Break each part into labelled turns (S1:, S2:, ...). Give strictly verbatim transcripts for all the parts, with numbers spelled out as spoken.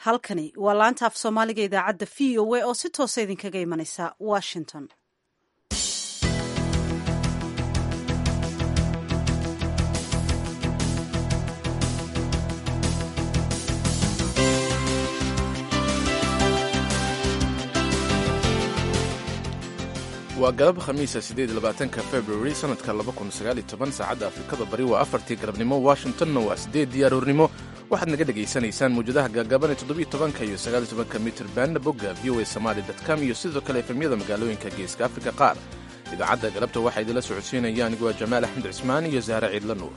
S1: halkani waa laanta af soomaaliga idaacadda v o a oo si toosa idinkaga imanaysa washington.
S2: waa galab khamiisa sideed iyo labaatanka february sanadka laba kun sagaal iyo toban saacadda afrikada bari waa afartii galabnimo, washingtonna waa sideed diyaaroornimo. waxaad naga dhegaysanaysaan mawjadaha gaagaaban ee toddobiyo tobanka iyo sagaal iyo tobanka mitir band bogga v o a somali dot com iyo sidoo kale efemyada magaalooyinka geeska afrika qaar. idaacadda galabta waxaa idinla socodsiinaya anigu waa jamaal axmed cismaan iyo zahre ciidla nuur.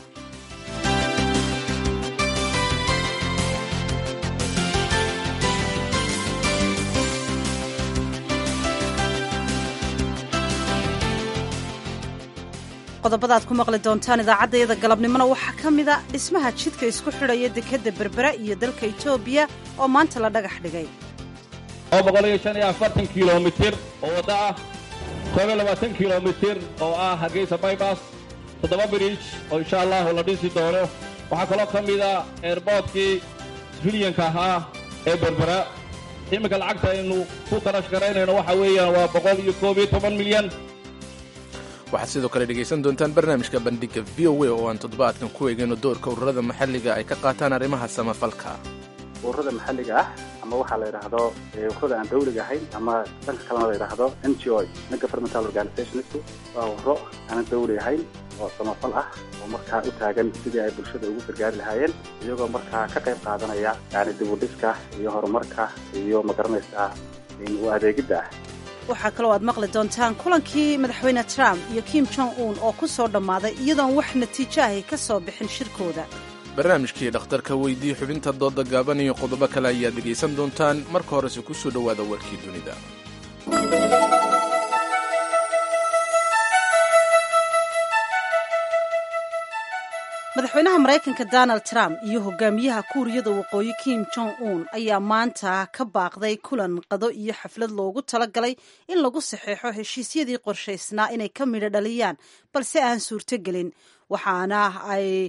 S1: qodobada aad ku maqli doontaan idaacaddayada galabnimona waxaa ka mida dhismaha jidka isku xidhaya dekedda berbera iyo dalka etoobiya oo maanta la dhagax dhigay
S3: boqol iyo shan iyo afartan kilomitir oo wadda ah, koob iyo labaatan kilomitir oo ah hargeysa bybass, toddoba bridge oo insha allahu la dhisi doono. waxaa kaloo ka mida eerboodkii svilyanka ahaa ee berbera. iminka lacagta aynu ku qarash garaynayno waxa weeyaan waa boqol iyo koob iyo toban milyan.
S2: waxaad sidoo kale dhegaysan doontaan barnaamijka bandhigga v o a oo aan toddobaadkan ku eegayno doorka ururada maxalliga ay ka qaataan arrimaha samafalka.
S4: ururada maxalliga ah ama waxaa la yidhaahdo ururada aan dawliga ahayn ama dhanka kalena la yidhaahdo n g o non governmental organizations waa ururo aanan dawli ahayn oo samafal ah oo markaa u taagan sidii ay bulshada ugu gargaari lahaayeen, iyagoo markaa ka qayb qaadanaya yani dib u dhiska iyo horumarka iyo magaranaysa u adeegidda ah.
S1: waxaa kaloo aad maqli doontaan kulankii madaxweyne trump iyo kim jong un oo ku soo dhammaaday iyadoon wax natiijo ahi ka soo bixin shirkooda.
S2: barnaamijkii dhakhtarka weydii xubinta dooda gaaban iyo qodobo kale ayaad dhegaysan doontaan. marka horese ku soo dhowaada warkii dunida.
S1: madaxweynaha maraykanka donald trump iyo hogaamiyaha kuuriyada waqooyi kim jong un ayaa maanta ka baaqday kulan qado iyo xaflad loogu talagalay in lagu saxeexo heshiisyadii qorshaysnaa inay ka midho dhaliyaan balse aan suurtogelin, waxaana ay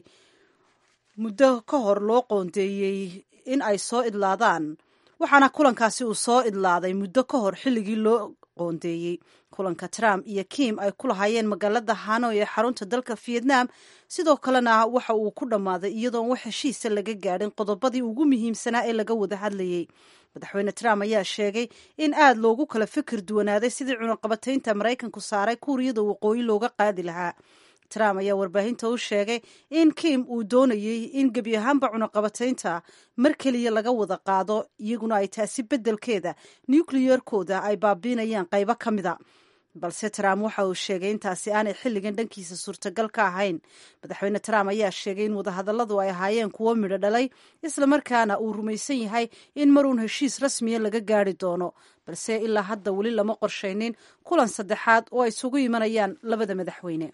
S1: muddo ka hor loo qoondeeyey in ay soo idlaadaan waxaana kulankaasi uu soo idlaaday muddo ka hor xilligii loo qoondeeyey. kulanka trump iyo kim ay ku lahaayeen magaalada hanoi ee xarunta dalka vietnam sidoo kalena waxa uu ku dhammaaday iyadoon wax heshiisa laga gaadhin qodobadii ugu muhiimsanaa ee laga wada hadlayey. madaxweyne trump ayaa sheegay in aad loogu kala fikir duwanaaday sidii cunaqabataynta maraykanku saaray kuuriyada waqooyi looga qaadi lahaa. trump ayaa warbaahinta u sheegay in kim uu doonayey in gebi ahaanba cunaqabataynta mar keliya laga wada qaado, iyaguna ay taasi beddelkeeda nukliyerkooda ay baabiinayaan qaybo ka mida, balse trump waxa uu sheegay intaasi aanay xilligan dhankiisa suurtagal ka ahayn. madaxweyne trump ayaa sheegay in wadahadalladu ay ahaayeen kuwo midho dhalay, islamarkaana uu rumaysan yahay in maruun heshiis rasmiya laga gaari doono, balse ilaa hadda weli lama qorshaynin kulan saddexaad oo ay isugu imanayaan labada madaxweyne.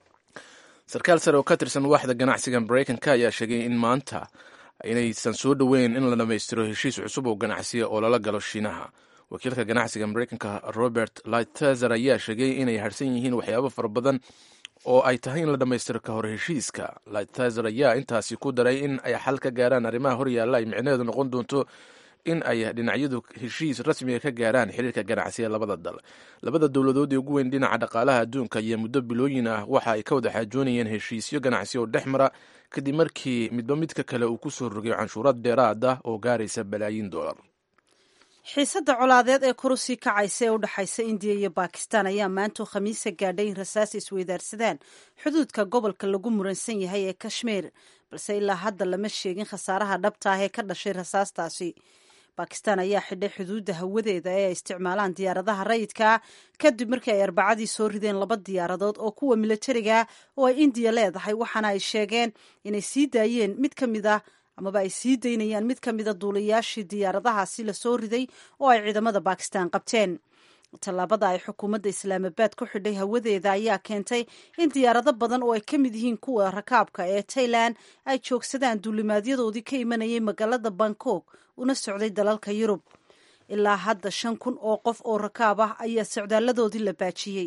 S2: sarkaal sare oo ka tirsan waaxda ganacsiga maraykanka ayaa sheegay in maanta inaysan soo dhoweyn in la dhammaystiro heshiis cusub oo ganacsiya oo lala galo shiinaha. wakiilka ganacsiga maraykanka robert lighthizer ayaa sheegay inay harsan yihiin waxyaabo fara badan oo ay tahay in la dhammaystiro ka hor heshiiska. lighthizer ayaa intaasi ku daray in ay xal ka gaaraan arrimaha hor yaalla ay micnaheedu noqon doonto in ay dhinacyadu heshiis rasmiga ka gaaraan xiriirka ganacsiga labada dal. labada dowladood ee ugu weyn dhinaca dhaqaalaha adduunka iyo muddo bilooyin ah waxa ay ka wada xaajoonayeen heshiisyo ganacsi oo dhex mara kadib markii midba midka kale uu ku soo rogay canshuurad dheeraad ah oo gaaraysa balaayiin dollar.
S1: xiisadda colaadeed ee kor u sii kacaysa ee u dhexaysa indiya iyo bakistan ayaa maanta khamiisa gaadhay in rasaas isweydaarsadaan xuduudka gobolka lagu muransan yahay ee kashmiir, balse ilaa hadda lama sheegin khasaaraha dhabta ah ee ka dhashay rasaastaasi. bakistan ayaa xidhay xuduudda hawadeeda ee ay isticmaalaan diyaaradaha rayidka kadib markii ay arbacadii soo rideen laba diyaaradood oo kuwa militariga oo ay indiya leedahay, waxaana ay sheegeen inay sii daayeen mid ka mid ah amaba ay sii daynayaan mid ka mida duulayaashii diyaaradahaasi la soo riday oo ay ciidamada bakistan qabteen. tallaabada ay xukuumadda islaamabad ku xidhay hawadeeda ayaa keentay in diyaarado badan oo ay ka mid yihiin kuwa rakaabka ee tailan ay joogsadaan duulimaadyadoodii ka imanayay magaalada bangkok una socday dalalka yurub. ilaa hadda shan kun oo qof oo rakaab ah ayaa socdaaladoodii la baajiyey.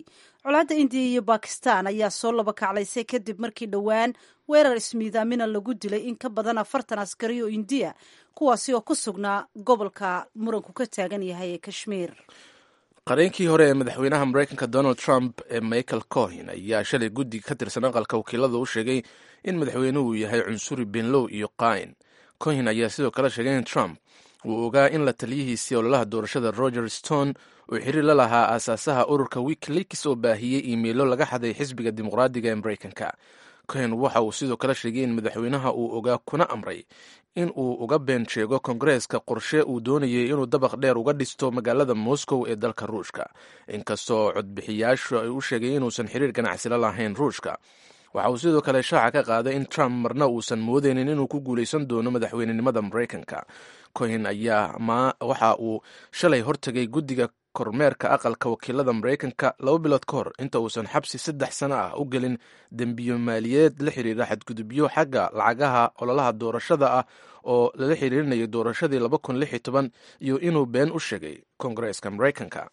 S1: colaadda indiya iyo bakistan ayaa soo laba kaclaysay kadib markii dhowaan weerar ismiidaamina lagu dilay in ka badan afartan askari oo indiya kuwaasi oo ku sugnaa gobolka muranku ka taagan yahay ee kashmiir.
S2: qareenkii hore ee madaxweynaha maraykanka donald trump ee michael cohen ayaa shalay guddi ka tirsan aqalka wakiilada u sheegay in madaxweynuhu yahay cunsuri benlow iyo qayn. cohen ayaa sidoo kale sheegay in trump uu ogaa in la taliyihiisii ololaha doorashada roger stone uu xiriir la lahaa aasaasaha ururka wikileaks oo baahiyey iimeilo laga xaday xisbiga dimuqraadiga ee maraykanka. cohen waxa uu sidoo kale sheegay in madaxweynaha uu ogaa kuna amray in uu uga been sheego kongareeska qorshe uu doonayay inuu dabaq dheer uga dhisto magaalada moscow ee dalka ruushka, inkastoo codbixiyaashu ay u sheegay inuusan xiriir ganacsila lahayn ruushka. waxa uu sidoo kale shaaca ka qaaday in trump marna uusan moodeynin inuu ku guulaysan doono madaxweynenimada maraykanka. cohen ayaa waxa uu shalay hortegay guddiga kormeerka aqalka wakiilada maraykanka laba bilood ka hor inta uusan xabsi saddex sano ah u gelin dembiyo maaliyadeed la xiriira xadgudubyo xagga lacagaha ololaha doorashada ah oo lala xiriirinayo doorashadii laba kun lix iyo toban iyo inuu been u sheegay kongareeska maraykanka.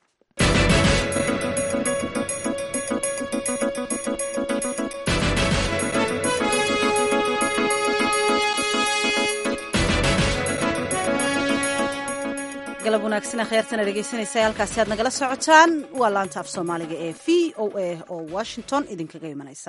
S1: galab wanaagsan kheyrtana dhegeysanaysa halkaasi aad nagala socotaan waa laanta af soomaaliga ee v o a oo washington idinkaga imanaysa.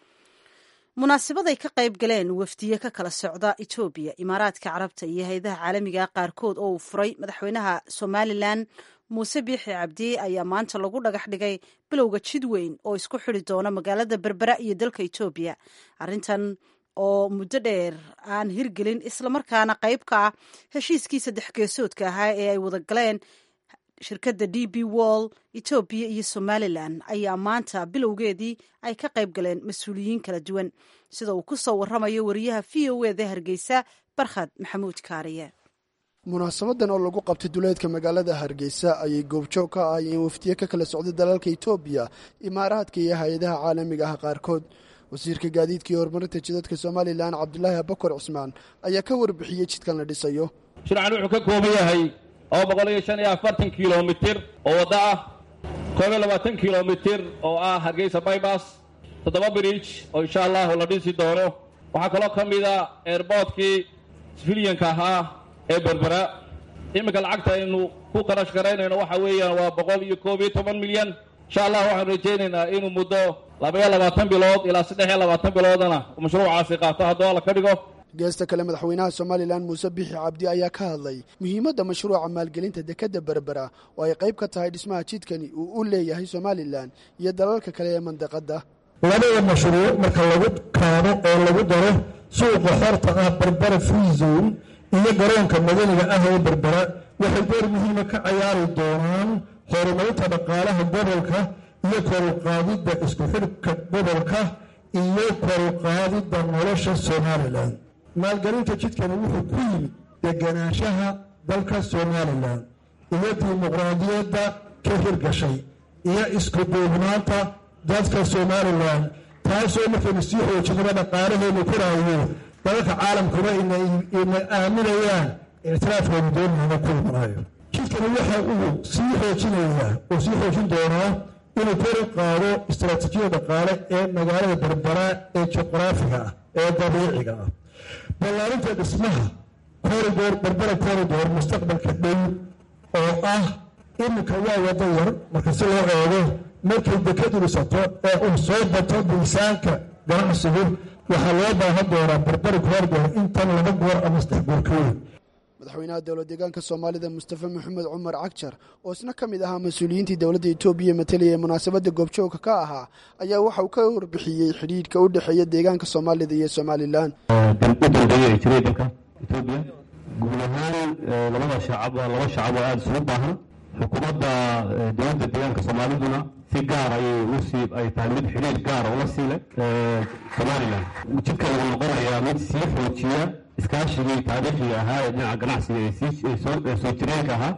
S1: munaasabad ay ka qayb galeen wafdiye ka kala socda etoobiya, imaaraadka carabta iyo hay-adaha caalamiga qaarkood oo uu furay madaxweynaha somalilan muuse biixi cabdi ayaa maanta lagu dhagax dhigay bilowga jid weyn oo isku xidi doona magaalada berbera iyo dalka etoobiya. arrintan oo muddo dheer aan hirgelin islamarkaana qayb ka ah heshiiskii saddex geesoodka ahaa ee ay wada galeen shirkadda d b wall etoobiya iyo somalilan ayaa maanta bilowgeedii ay ka qayb galeen mas-uuliyiin kala duwan, sida uu ku soo waramayo wariyaha v o eda hargeysa barkhad maxamuud kaariye.
S5: munaasabadan oo lagu qabtay duleedka magaalada hargeysa ayay goobjoog ka ahayeen wafdiye ka kala socday dalalka etoobiya, imaaraadka iyo hay-adaha caalamiga ah qaarkood. wasiirka gaadiidka iyo horumarinta jidadka somalilan cabdulaahi abakar cusmaan ayaa ka warbixiyey jidkan la dhisayo.
S3: shircan wuxuu ka kooban yahay laba boqol iyo shan iyo afartan kilomitir oo waddo ah, koob iyo labaatan kilomitir oo ah hargeysa bybas, toddoba bridge oo insha allahu la dhisi doono. waxaa kaloo ka mida airboortkii sifiliyanka ahaa ee berbera. iminka lacagta aynu ku qarash garaynayno waxa weeyaan waa boqol iyo koob iyo toban milyan. insha allah waxaan rajaynaynaa inuu muddo labaiyo labaatan bilood ilaa saddex iyo labaatan biloodana mashruucaasi qaato hadduu alla ka dhigo.
S5: geesta kale madaxweynaha somalilan muuse biixi cabdi ayaa ka hadlay muhiimadda mashruuca maalgelinta dekedda berbera oo ay qayb ka tahay dhismaha jidkani uu u leeyahay somalilan iyo dalalka kale ee mandaqadda.
S6: labada mashruuc marka lagu kaado oo lagu daro suuqa xorta ah berbera free zone iyo garoonka madaniga ah ee berbera waxay door muhiima ka ciyaari doonaan horumarinta dhaqaalaha gobolka iyo koruqaadidda isku xidhka gobolka iyo koruqaadidda nolosha somalilan. maalgelinta jidkani wuxuu ku yimid deganaanshaha dalka somalilan iyo dimuqraadiyadda ka hirgashay iyo isku duubnaanta dadka somalilan, taasoo markaynu sii xoojinaba dhaqaalaheenu koraayo dalalka caalamkuna ina aaminayaan ictiraafkeenu doonayna ku imanayo. jidkani waxa uu sii xoojinayaa oo sii xoojin doonaa inuu kor u qaado istaraatiijiyada dhaqaale ee magaalada berbera ee juqraafiga ah ee dabiiciga ah. ballaarinta dhismaha corridor berbera corridor mustaqbalka dhow oo ah iminka waa wado yar marka si loo eego markay dekadu dhisato ee uu soo bato miisaanka ganacsigu waxaa loo baahan doonaa berbera corridor intan laba goor ama saddex goor ka weyn.
S5: madaxweynaha dowlad deegaanka soomaalida mustafa maxamed cumar cagjar oo isna ka mid ahaa mas-uuliyiintii dowladda etoobiya matalaya ee munaasabadda goobjoogka ka ahaa ayaa waxa uu ka warbixiyey xidhiidhka u dhexeeya deegaanka soomaalida iyo somalilan.
S7: u dambeeya ay jiray dalka etoobiya guud ahaan labada shacab waa laba shacab oo aada isugu baahan. xukuumadda dowladda deegaanka soomaaliduna si gaar ayay usii ay tahay mid xidhiidh gaara ula siile somalilan. jidka lagu noqonayaa mid sii xoojiya iskaashigii taariikhiga ahaa ee dhinaca ganacsiga ee soo jireenka ahaa.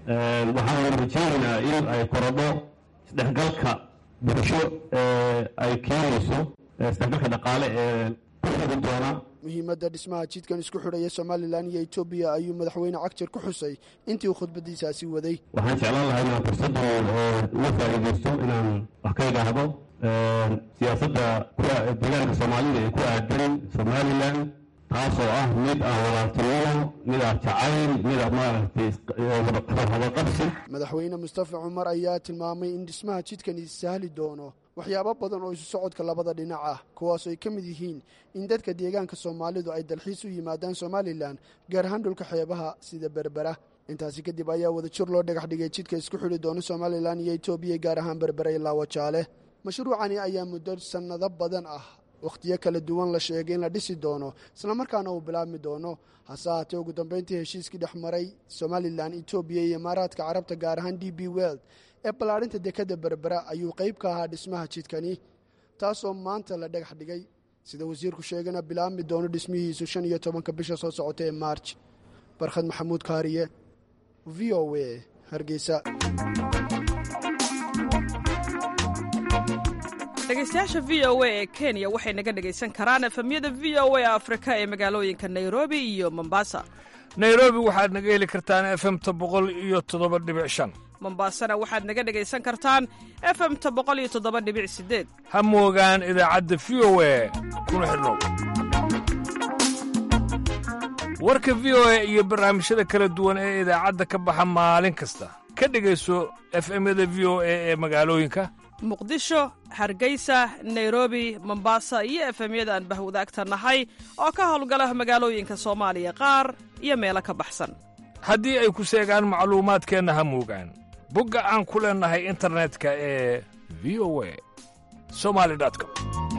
S7: waxaan rajeynaynaa in ay korodho isdhexgalka bulsho ay keenayso isdhexgalka dhaqaale ee ku xigi doona.
S5: muhiimadda dhismaha jidkan isku xidhaya somalilan iyo etoobiya ayuu madaxweyne cagjar ku xusay intii uu khudbadiisaasi waday.
S7: waxaan jeclaan lahaa inaan fursaddan uga faa'iidaysto inaan wax ka idhaahdo siyaasadda deegaanka soomaalida ee ku aadan somalilan taasoo ah mid ah walaaltinimo, mid ah jacayl, mid ah maaragtay habaqabsi.
S5: madaxweyne mustafa cumar ayaa tilmaamay in dhismaha jidkani sahli doono waxyaabo badan oo isu socodka labada dhinac ah, kuwaasoo ay ka mid yihiin in dadka deegaanka soomaalidu ay dalxiis u yimaadaan somalilan, gaar ahaan dhulka xeebaha sida berbera. intaasi kadib ayaa wadajir loo dhagax dhigay jidka isku xidhi doona somalilan iyo etoobiya, gaar ahaan berbera ilaa wajaale. mashruucani ayaa muddo sannado badan ah wakhtiyo kala duwan la sheegay in la dhisi doono, islamarkaana uu bilaabmi doono. hase haatee ugu dambayntii heshiiskii dhex maray somalilan, etoobiya iyo imaaraadka carabta, gaar ahaan d b weld ee ballaadhinta dekadda berbera ayuu qayb ka ahaa dhismaha jidkani, taasoo maanta la dhagax dhigay, sida wasiirku sheegana bilaabmi doono dhismihiisu shan iyo tobanka bisha soo socota ee maarj. barkhad maxamuud kaariye, v o a, hargeysa.
S8: dhegaystayaasha v o a ee kenya waxay naga dhegaysan karaan efemyada v o a afrika ee magaalooyinka nairobi iyo mombasa.
S9: nairobi waxaad naga heli kartaan efemta boqol iyo toddoba dhibic shan.
S8: mombasana waxaad naga dhegaysan kartaan efemta boqol iyo toddoba dhibic sideed.
S9: ha moogaan idaacadda v o a kuna xidhnow. warka v o a iyo barnaamijyada kala duwan ee idaacadda ka baxa maalin kasta ka dhegayso efemyada v o a ee magaalooyinka
S8: muqdisho, hargeysa, nairobi, mombasa iyo efemyada aan bahwadaagta nahay oo ka howlgala magaalooyinka soomaaliya qaar iyo meelo ka baxsan.
S9: haddii ay ku seegaan macluumaadkeenna ha moogaan bogga aan ku leennahay internetka ee v o a somali com.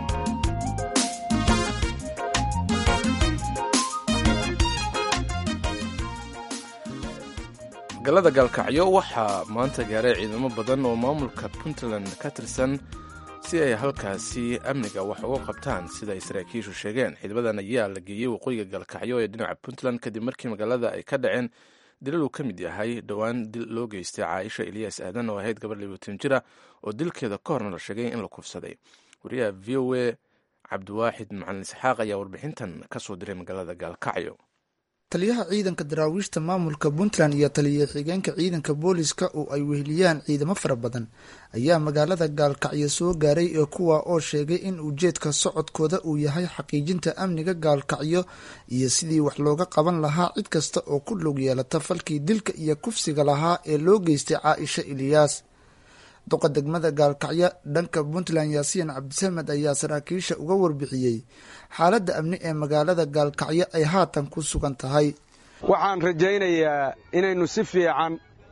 S2: magaalada gaalkacyo waxaa maanta gaaray ciidamo badan oo maamulka puntland ka tirsan si ay halkaasi amniga wax uga qabtaan, sida ay saraakiishu sheegeen. ciidamadan ayaa la geeyey waqooyiga gaalkacyo ee dhinaca puntland kadib markii magaalada ay ka dhaceen dilal uu ka mid yahay dhowaan dil loo geystay caaisha eliyaas aadan oo ahayd gabar libaatan jira oo dilkeeda ka horna la sheegay in la kufsaday. wariyaha v o a cabdiwaaxid macalin isxaaq ayaa warbixintan ka soo diray magaalada gaalkacyo.
S10: taliyaha ciidanka daraawiishta maamulka puntland iyo taliya xigeenka ciidanka booliska oo ay weheliyaan ciidamo fara badan ayaa magaalada gaalkacyo soo gaaray ee kuwa oo sheegay in ujeedka socodkooda uu yahay xaqiijinta amniga gaalkacyo iyo sidii wax looga qaban lahaa cid kasta oo ku log yeelata falkii dilka iyo kufsiga lahaa ee loo geystay caaisha eliyaas. duqa degmada gaalkacyo dhanka puntland yaasiin cabdisamed ayaa saraakiisha uga warbixiyey xaaladda amni ee magaalada gaalkacyo ay haatan ku sugan tahay.
S11: waxaan rajaynayaa inaynu si fiican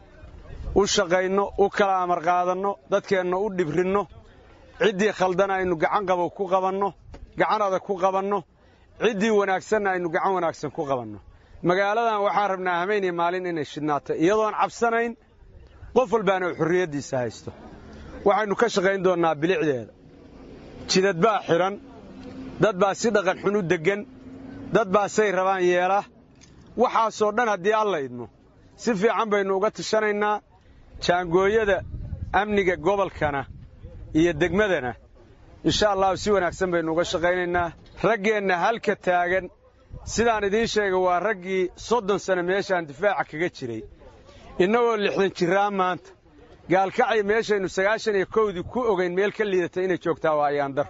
S11: u shaqayno, u kala amar qaadanno, dadkeenna u dhibrinno, ciddii khaldan aynu gacan qabo ku qabanno, gacan adag ku qabanno, ciddii wanaagsanna aynu gacan wanaagsan ku qabanno. magaaladan waxaan rabnaa habeeniyo maalin inay shidhnaato iyadoon cabsanayn, qof walbaana uu xurriyaddiisa haysto. waxaynu ka shaqayn doonnaa bilicdeeda. jidad baa xidhan, dad baa si dhaqan xun u deggan, dad baa say rabaan yeela. waxaasoo dhan haddii alla idmo si fiican baynu uga tashanaynaa. jaangooyada amniga gobolkana iyo degmadana insha allahu si wanaagsan baynu uga shaqaynaynaa. raggeenna halka taagan sidaan idiin sheegay waa raggii soddon sano meeshaan difaaca kaga jiray, innagoo lixdan jirraa maanta. gaalkacyo meeshaynu sagaashan iyo kowdii ku ogayn meel ka liidata inay joogtaa waa ayaandar.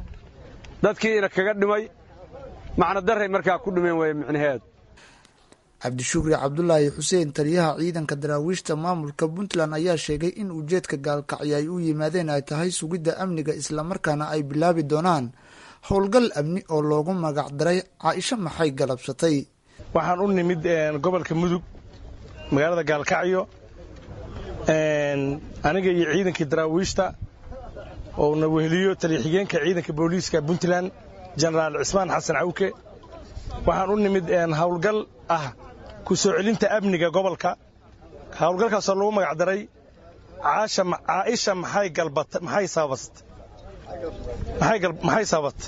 S11: dadkiina kaga dhimay macnodarray markaa ku dhimeen waya micnaheedu.
S10: cabdishukri cabdulaahi xuseen taliyaha ciidanka daraawiishta maamulka puntland ayaa sheegay in ujeedka gaalkacyo ay u yimaadeen ay tahay sugidda amniga, islamarkaana ay bilaabi doonaan howlgal amni oo loogu magac daray caaisha maxay galabsatay.
S12: waxaan u nimid gobolka mudug magaalada gaalkacyo aniga iyo ciidankii daraawiishta oo na weheliyo taliya xigeenka ciidanka booliiska puntland jenaraal cismaan xasan cawke. waxaan u nimid howlgal ah ku soo celinta amniga gobolka. howlgalkaasoo lagu magac daray caaisha maxay sababat.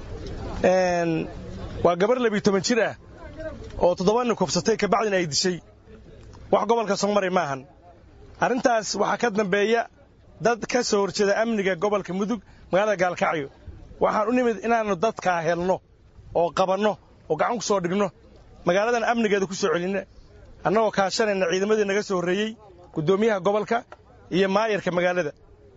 S12: waa gabar labiyo toban jir ah oo toddoba nin kufsatay kabacdina ay dishay. wax gobolka soo maray maahan. arrintaas waxaa ka dambeeya dad ka soo horjeeda amniga gobolka mudug magaalada gaalkacyo. waxaan u nimid inaannu dadkaa helno oo qabanno oo gacan ku soo dhigno magaaladan amnigeeda ku soo celinno annagoo kaashanayna ciidamadii naga soo horreeyey guddoomiyaha gobolka iyo maayarka magaalada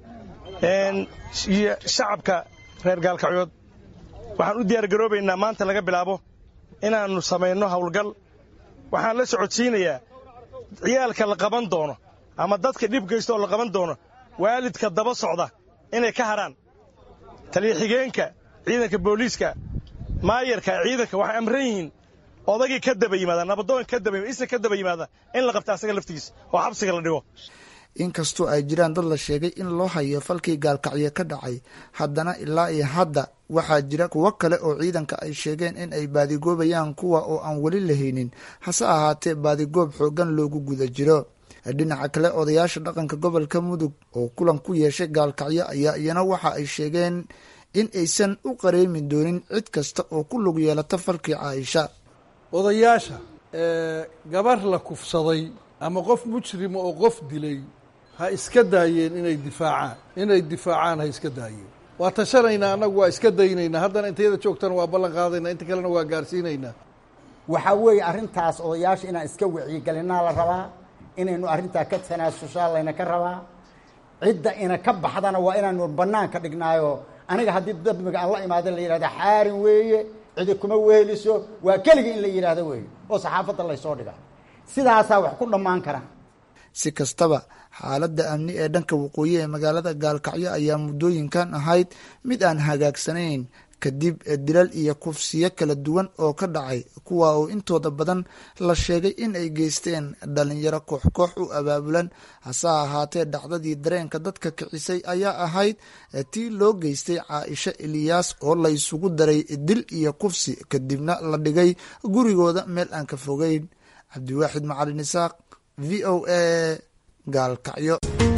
S12: iyo shacabka reer gaalkacyood waxaan u diyaargaroobaynaa maanta laga bilaabo inaannu samayno hawlgal waxaan la socodsiinayaa ciyaalka la qaban doono ama dadka dhib geysta oo la qaban doono waalidka daba socda inay ka haraan taliya xigeenka ciidanka booliiska maayarka ciidanka waxay amran yihiin odagii ka daba yimaada nabadoon ka daba isa ka daba yimaada in la qabta asaga laftigiisa oo xabsiga la dhigo
S10: inkastoo ay jiraan dad la sheegay in loo hayo falkii gaalkacyo ka dhacay haddana ilaa iyo hadda waxaa jira kuwo kale oo ciidanka ay sheegeen in ay baadigoobayaan kuwa oo aan weli lahaynin hase ahaatee baadigoob xoogan loogu guda jiro dhinaca kale odayaasha dhaqanka gobolka mudug oo kulan ku yeeshay gaalkacyo ayaa iyana waxa ay sheegeen in aysan u qareemi doonin cid kasta oo ku lug yeelata falkii caaisha
S13: odayaasha gabar la kufsaday ama qof mujrima oo qof dilay ha iska daayeen inay difaacaan inay difaacaan ha iska daayeen waa tashanaynaa annagu waa iska daynaynaa haddana intayada joogtana waa ballan qaadaynaa inta kalena waa gaarsiinaynaa
S14: waxaa weeye arrintaas odayaasha inaan iska wacyigelinaa la rabaa inaynu arrintaa ka tanaasushaa layna ka rabaa cidda ina ka baxdana waa inaanu bannaanka dhignaayo aniga haddii dambiga aan la imaada la yidhahda xaarin weeye cidi kuma weeliso waa keligii in la yidhaahdo weeye oo saxaafadda laysoo dhiga sidaasaa wax ku dhammaan kara
S10: si kastaba xaaladda amni ee dhanka waqooyi ee magaalada gaalkacyo ayaa muddooyinkan ahayd mid aan hagaagsanayn kadib dilal iyo kufsiyo kala duwan oo ka dhacay kuwa oo intooda badan la sheegay in ay geysteen dhalinyaro koox koox u abaabulan hase ahaatee dhacdadii dareenka dadka kicisay ayaa ahayd tii loo geystay caaisha eliyaas oo la isugu daray dil iyo kufsi kadibna la dhigay gurigooda meel aan ka fogeyn cabdiwaaxid macalin isaaq v o a gaalkacyo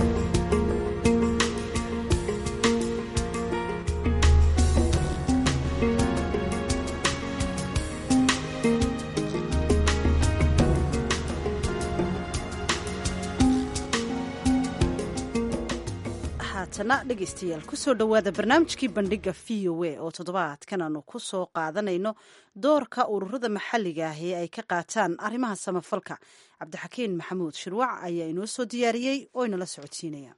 S1: haatana dhegaystayaal kusoo dhowaada barnaamijkii bandhiga v o a oo toddobaadkan aanu ku soo qaadanayno doorka ururada maxalliga ah ee ay ka qaataan arrimaha samafalka cabdixakiin maxamuud shirwac ayaa inoo soo diyaariyey oo inala socodsiinaya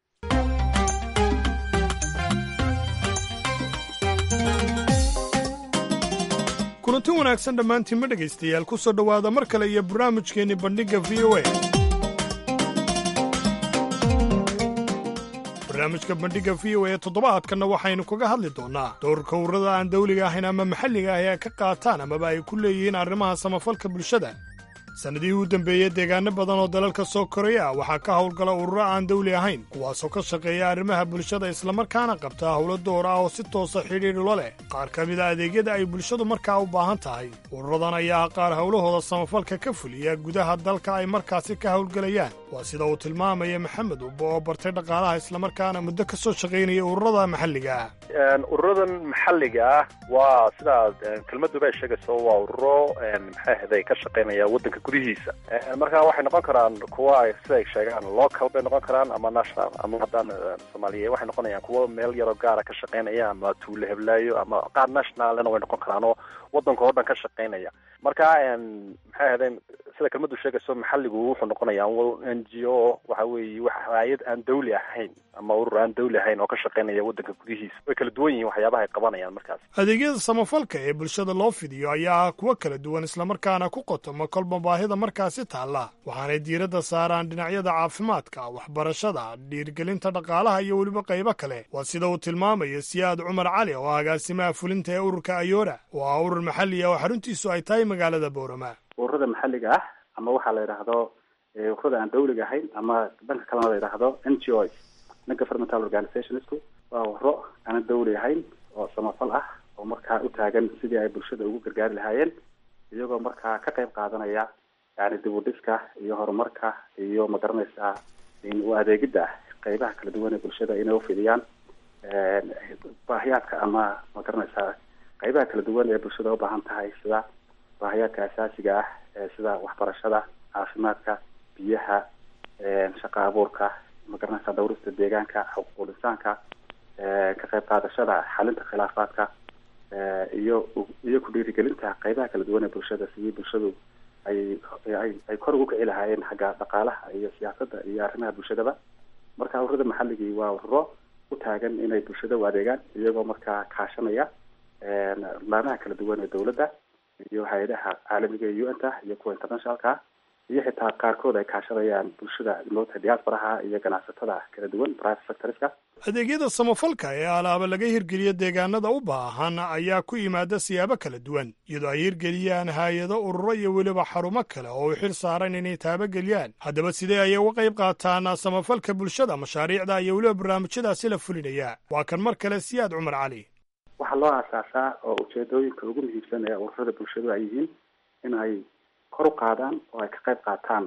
S15: kulanti wanaagsan dhammaantiin ma dhegaystayaal ku soo dhowaada mar kale iyo barnaamijkeenni bandhigga v o a barnaamijka bandhigga v o a toddobaadkanna waxaynu kaga hadli doonnaa doorka ururada aan dawliga ahayn ama maxalliga ah ee ka qaataan amaba ay ku leeyihiin arrimaha samafalka bulshada sannadihii u dambeeyey deegaano badan oo dalalka soo koraya ah waxaa ka howlgala ururo aan dawli ahayn kuwaasoo ka shaqeeya arrimaha bulshada islamarkaana qabta howlo door ah oo si toosa xidhiidhula leh qaar ka mid a adeegyada ay bulshadu markaa u baahan tahay ururadan ayaa qaar howlahooda samafalka ka fuliya gudaha dalka ay markaasi ka howlgelayaan waa sida uu tilmaamaya maxamed ubbo oo bartay dhaqaalaha islamarkaana muddo ka soo shaqaynaya ururada maxalliga ah
S4: ururadan maxalliga ah waa sidaa kelmadduba ay sheegayso waa ururo maxay ahday ka shaqaynaya waddanka gudihiisa marka waxay noqon karaan kuwa sida ay sheegaan local bay noqon karaan ama national ama haddaan soomaaliya waxay noqonayaan kuwo meel yaroo gaara ka shaqaynaya ama tuulo heblaayo ama qaar nationalna way noqon karaan oo waddanka oo dhan ka shaqaynaya marka maxay ahaydeen sida kelmaddu sheegayso maxalligu wuxuu noqonayaa n g o waxa weeye wax hay'ad aan dawli ahayn ama urur aan dawli ahayn oo ka shaqaynaya waddanka gudihiisa way kala duwan yihiin waxyaabaha ay qabanayaan markaas
S15: adeegyada samafalka ee bulshada loo fidiyo ayaa ah kuwo kala duwan islamarkaana ku qotoma kolba baahida markaasi taalla waxaanay diiradda saaraan dhinacyada caafimaadka waxbarashada dhiirgelinta dhaqaalaha iyo weliba qaybo kale waa sida uu tilmaamaya siyaad cumar cali oo agaasimaha fulinta ee ururka ayoora oo ah urur maxalli ah oo xaruntiisu ay tahay magaalada boorama
S4: ururada maxalliga ah ama waxaa la yidhaahdo ururada aan dawliga ahayn ama dhanka kalena la yidhaahdo n g o non governmental organizationsku waa ururo aanan dawli ahayn oo samafal ah oo markaa u taagan sidii ay bulshada ugu gargaari lahaayeen iyagoo markaa ka qayb qaadanaya yani dib u dhiska iyo horumarka iyo magaranaysaa u adeegidda qaybaha kala duwan ee bulshada inay ufidiyaan baahiyaadka ama magaranaysaa qaybaha kala duwan ee bulshada ubaahan tahay sida baahiyaadka asaasiga ah sida waxbarashada caafimaadka biyaha shaqa abuurka magaranaysaa dhawrista deegaanka xuquuqul insaanka ka qayb qaadashada xalinta khilaafaadka iyo iyo ku dhiirigelinta qaybaha kala duwan ee bulshada sidii bulshadu ay ay ay kor ugu kici lahaayeen xagga dhaqaalaha iyo siyaasadda iyo arrimaha bulshadaba. marka ururada maxalligii waa ururo u taagan inay bulshada u adeegaan iyagoo markaa kaashanaya laamaha kala duwan ee dowladda iyo hay-adaha caalamiga ee u n ta iyo kuwa internationalka iyo xitaa qaarkood ay kaashanayaan bulshada moota diasporaha iyo ganacsatada kala duwan private sectorska.
S15: adeegyada samafalka ee alaaba laga hirgeliyo deegaanada u baahan ayaa ku yimaada siyaabo kala duwan iyadoo ay hirgeliyaan hay-ado ururo iyo weliba xarumo kale oo u xil saaran inay taabageliyaan. haddaba sidee ayay uga qayb qaataan samafalka bulshada mashaariicda iyo weliba barnaamijyadaasi la fulinaya? waa kan mar kale Siyaad Cumar Cali.
S4: waxaa loo aasaasaa oo ujeedooyinka ugu muhiimsan ee ururada bulshadu ay yihiin in ay kor u qaadaan oo ay ka qayb qaataan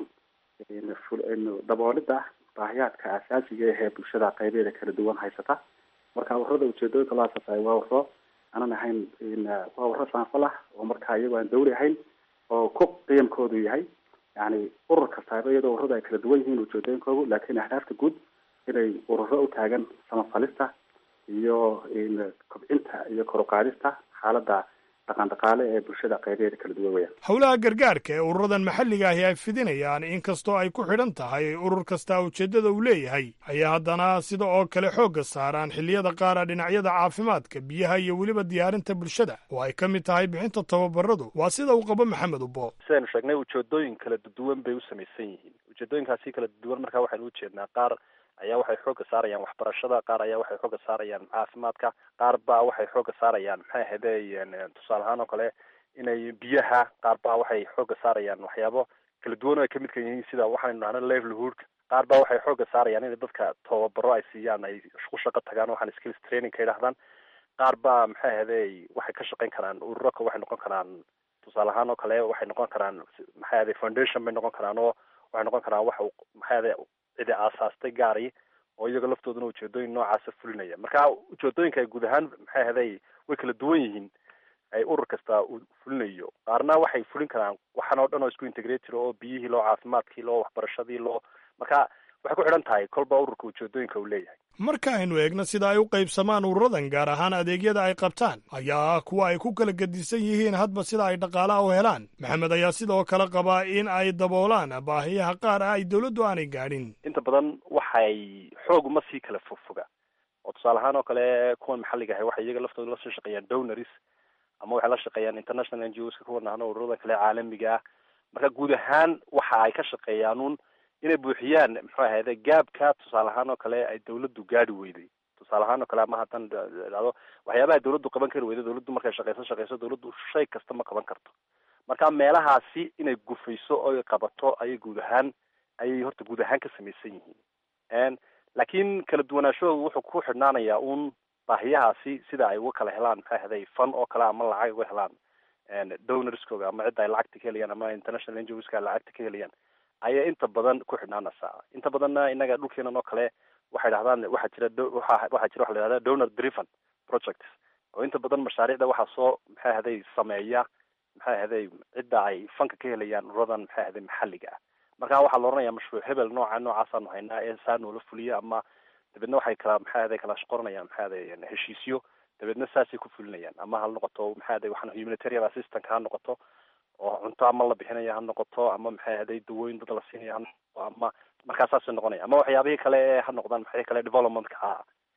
S4: daboolida baahiyaadka asaasiga ahee bulshada qaybeeda kala duwan haysata. marka ururada ujeedooyinka loo aasaasaay waa ururo aanan ahayn waa ururo samafal ah oo markaa iyagoo aan dawli ahayn oo ku qiyamkoodu yahay yani urur kastaaba iyadoo ururada ay kala duwan yihiin ujeedooyinkoodu laakiin ahdaafta guud inay ururo u taagan samafalista iyo kobcinta iyo kor u qaadista xaaladda dhaqan dhaqaale ee bulshada qaybeeda kala duwan weeyaan.
S15: howlaha gargaarka ee ururadan maxalliga ahi ay fidinayaan inkastoo ay ku xidhan tahay urur kastaa ujeeddada uu leeyahay ayaa haddana sida oo kale xoogga saaraan xilliyada qaara dhinacyada caafimaadka, biyaha iyo weliba diyaarinta bulshada oo ay ka mid tahay bixinta tababaradu. waa sida uu qabo Maxamed Ubbo.
S16: sidaynu sheegnay ujeedooyin kala duwan bay u samaysan yihiin. ujeedooyinkaasi kala duwan markaa waxaynu ujeednaa qaar ayaa waxay xooga saarayaan waxbarashada, qaar ayaa waxay xooga saarayaan caafimaadka, qaar baa waxay xooga saarayaan maxay ahaydeen tusaale ahaan oo kale inay biyaha, qaar baa waxay xooga saarayaan waxyaabo kala duwan oo ay kamid ka yihiin sida waxaynu nahno livelihoodka, qaar baa waxay xooga saarayaan inay dadka tababaro ay siiyaan ay ku shaqo tagaan waxaan skills training ka yidhahdaan, qaar baa maxay ahaydey waxay ka shaqayn karaan ururaka waxay noqon karaan tusaale ahaan oo kale waxay noqon karaan maxay ahaydey foundation bay noqon karaan oo waxay noqon karaan wax maxay ahaydey cidi aasaastay gaari oo iyaga laftooduna ujeedooyin noocaasa fulinaya. marka ujeedooyinka ay guud ahaan maxay ahaday way kala duwan yihiin ay urur kasta uu fulinayo. qaarna waxay fulin karaan waxaan oo dhan oo isku integrated oo biyihii loo, caafimaadkii loo, waxbarashadii loo. marka waxay ku xidhan tahay kolba ururka ujeedooyinka uu leeyahay.
S15: marka aynu eegno sida ay u qaybsamaan ururadan gaar ahaan adeegyada ay qabtaan ayaa ah kuwa ay ku kala gedisan yihiin hadba sida ay dhaqaalaha u helaan. maxamed ayaa sidoo kale qabaa in ay daboolaan baahiyaha qaar ah ay dawladdu aanay gaadhin.
S16: inta badan waxay xoog uma sii kala fogfoga oo tusaale ahaan oo kale kuwan maxalliga ahay waxay iyaga laftooda la soo shaqeeyaan donors ama waxay la shaqeeyaan international N G Os ka kuwa nahno ururada kale caalamiga ah. marka guud ahaan waxa ay ka shaqeeyaan un inay buuxiyaan muxuu ahayde gaabka tusaale ahaan oo kale ay dawladdu gaadhi weyday. tusaale ahaan oo kale ama hadan dhado waxyaabaha dawladdu qaban kari weyday, dawladdu markay shaqeyso shaqeyso dawladdu shay kasta ma qaban karto. marka meelahaasi inay gufayso oo ay qabato ayay guud ahaan ayay horta guud ahaan ka samaysan yihiin. laakiin kala duwanaashahoodu wuxuu ku xidhnaanayaa un baahiyahaasi sida ay uga kala helaan maxay ahayday fan oo kale ama lacag uga helaan donorskooga ama cidda ay lacagta ka helayaan ama international N G Os ka lacagta ka helayaan ayaa inta badan ku xidhnaanaysaa. inta badanna inaga dhulkeenan oo kale waxay dhahdaan waxaa jira waxa waxaa jira waxa la yidhahda donor driven projects oo inta badan mashaariicda waxaa soo maxay ahaday sameeya maxay ahaday cidda ay fanka ka helayaan ururadan maxay ahaday maxalliga ah. marka waxaa la oranayaa mashruuc hebel nooca noocaasaan haynaa ee saa noola fuliya ama dabeedna waxay kala maxay ahaday kala shaqoranayaan maxay ahaday heshiisyo dabeedna saasay ku fulinayaan ama ha noqoto maxay ahaday waxaan humanitarian assistance ha noqoto oo cunto ama la bixinaya ha noqoto ama maxay ahaday dawooyin dad la siinaya ha noqoto ama markaa saasay noqonaya ama waxyaabihii kale ha noqdaan maxay kale developmentka ah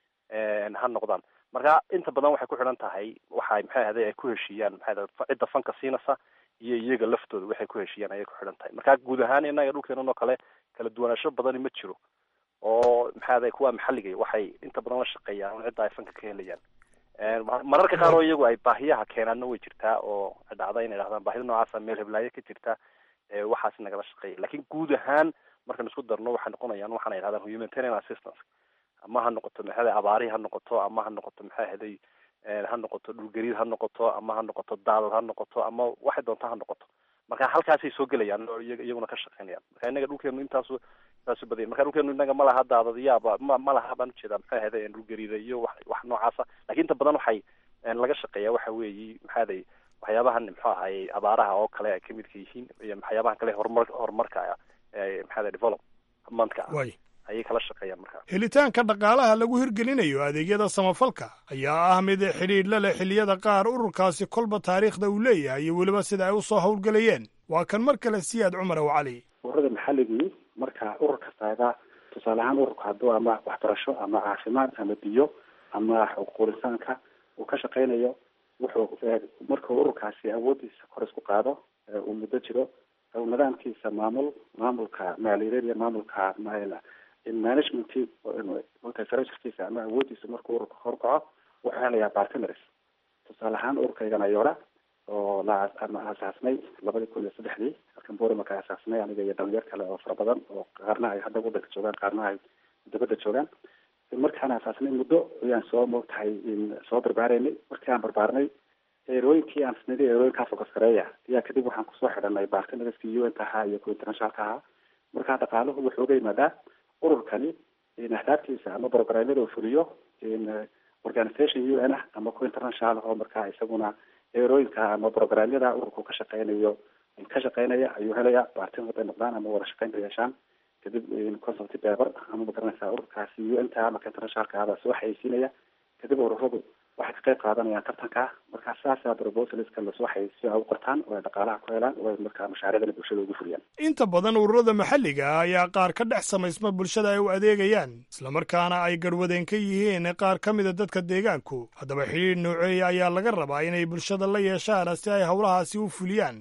S16: ha noqdaan. marka inta badan waxay ku xidhan tahay waxay maxay ahaday ay ku heshiiyaan maxay ahaday cidda fanka siinaysa iyo iyaga laftooda waxay ku heshiiyaan ayay ku xidhan tahay. marka guud ahaan inaga dhulkeenan oo kale kala duwanaansho badani ma jiro oo maxay ahaday kuwa maxalliga waxay inta badan la shaqeeyaan cidda ay fanka ka helayaan. mararka qaar oo iyagu ay baahiyaha keenaanna way jirtaa oo dhacda inay dhahdaan baahida noocaasa meel heblaayo ka jirta waxaas nagala shaqeeya. laakiin guud ahaan markaan isku darno waxay noqonayaan waxaana yidhahdaan humanitarian assistance ama ha noqoto maxay abaari ha noqoto ama ha noqoto maxay ahaday ha noqoto dhulgariir ha noqoto ama ha noqoto daadad ha noqoto ama waxay doonta ha noqoto. marka halkaasay soo gelayaan oo iyaguna ka shaqeynayaan. marka inaga dhulkeenu intaasu intaasu badaya. marka dhulkeenu inaga ma laha daadadyaaba ma ma laha baan ujeedaa maxay ahaday dhulgariira iyo wax wax noocaasa. laakiin inta badan waxay laga shaqeeyaa waxa weeyi maxay ahaday waxyaabahan muxuu ahaayey abaaraha oo kale ay kamid ka yihiin iyo waxyaabahan kale horumar horumarka maxay ahaday developmentka
S15: way
S16: ayay kala shaqeeyaan markaa.
S15: helitaanka dhaqaalaha lagu hirgelinayo adeegyada samafalka ayaa ah mid xidhiidh la leh xilliyada qaar ururkaasi kolba taariikhda uu leeyahay iyo weliba sida ay u soo howlgelayeen. waa kan mar kale siyaad cumar ow cali.
S4: ururada maxalligii marka urur kastaba tusaale ahaan ururka hadduu ama waxbarasho ama caafimaad ama biyo ama xuquuq insaanka uu ka shaqeynayo wuxuu markuu ururkaasi awoodiisa kor isku qaado uu muddo jiro nidaamkiisa maamul maamulka maaliyadeed iyo maamulka management sarkiisa ama awoodiisa markuu ururka horkaco wuxuu helayaa partners. tusaale ahaan ururkaygana yoora oo la aasaasnay labadii kun iyo saddexdii halkan boori marka aasaasnay aniga iyo dhalinyar kale oo fara badan oo qaarna ay hadda wadanka joogaan qaarna ay dibadda joogaan. markaan aasaasnay muddo ayaan soo moogtahay soo barbaareynay. markii aan barbaarnay eerooyinkii aan isnidhi eerooyinkaa focus gareeya ayaa kadib waxaan kusoo xidhanay bartnerskii u n ahaa iyo kuwa internationalka ahaa. markaa dhaqaaluhu wuxuu uga yimaadaa ururkani ahdaaftiisa ama programyada uu fuliyo organisation u n ah ama kuwa international oo markaa isaguna eerooyinka ama programyada ururku ka shaqeynayo ka shaqeynaya ayuu helaya bartin waday noqdaan ama wada shaqeyn yeeshaan. kadib consulty paper ama magaranaysaa ururkaasi u n ta ama ka internationalka ahbaa soo xayeysiinaya. kadib ururadu waxay ka qayb qaadanayaan tartanka. markaa saasaa proposalska lasoo xayeysiyo ay u qortaan oo ay dhaqaalaha ku helaan oo ay markaa mashaariicdana bulshada ugu fuliyaan.
S15: inta badan ururada maxalliga ah ayaa qaar ka dhex samaysma bulshada ay u adeegayaan islamarkaana ay garwadeen ka yihiin qaar ka mida dadka deegaanku. haddaba xidhiidh nooceeya ayaa laga rabaa inay bulshada la yeeshaan si ay howlahaasi u fuliyaan.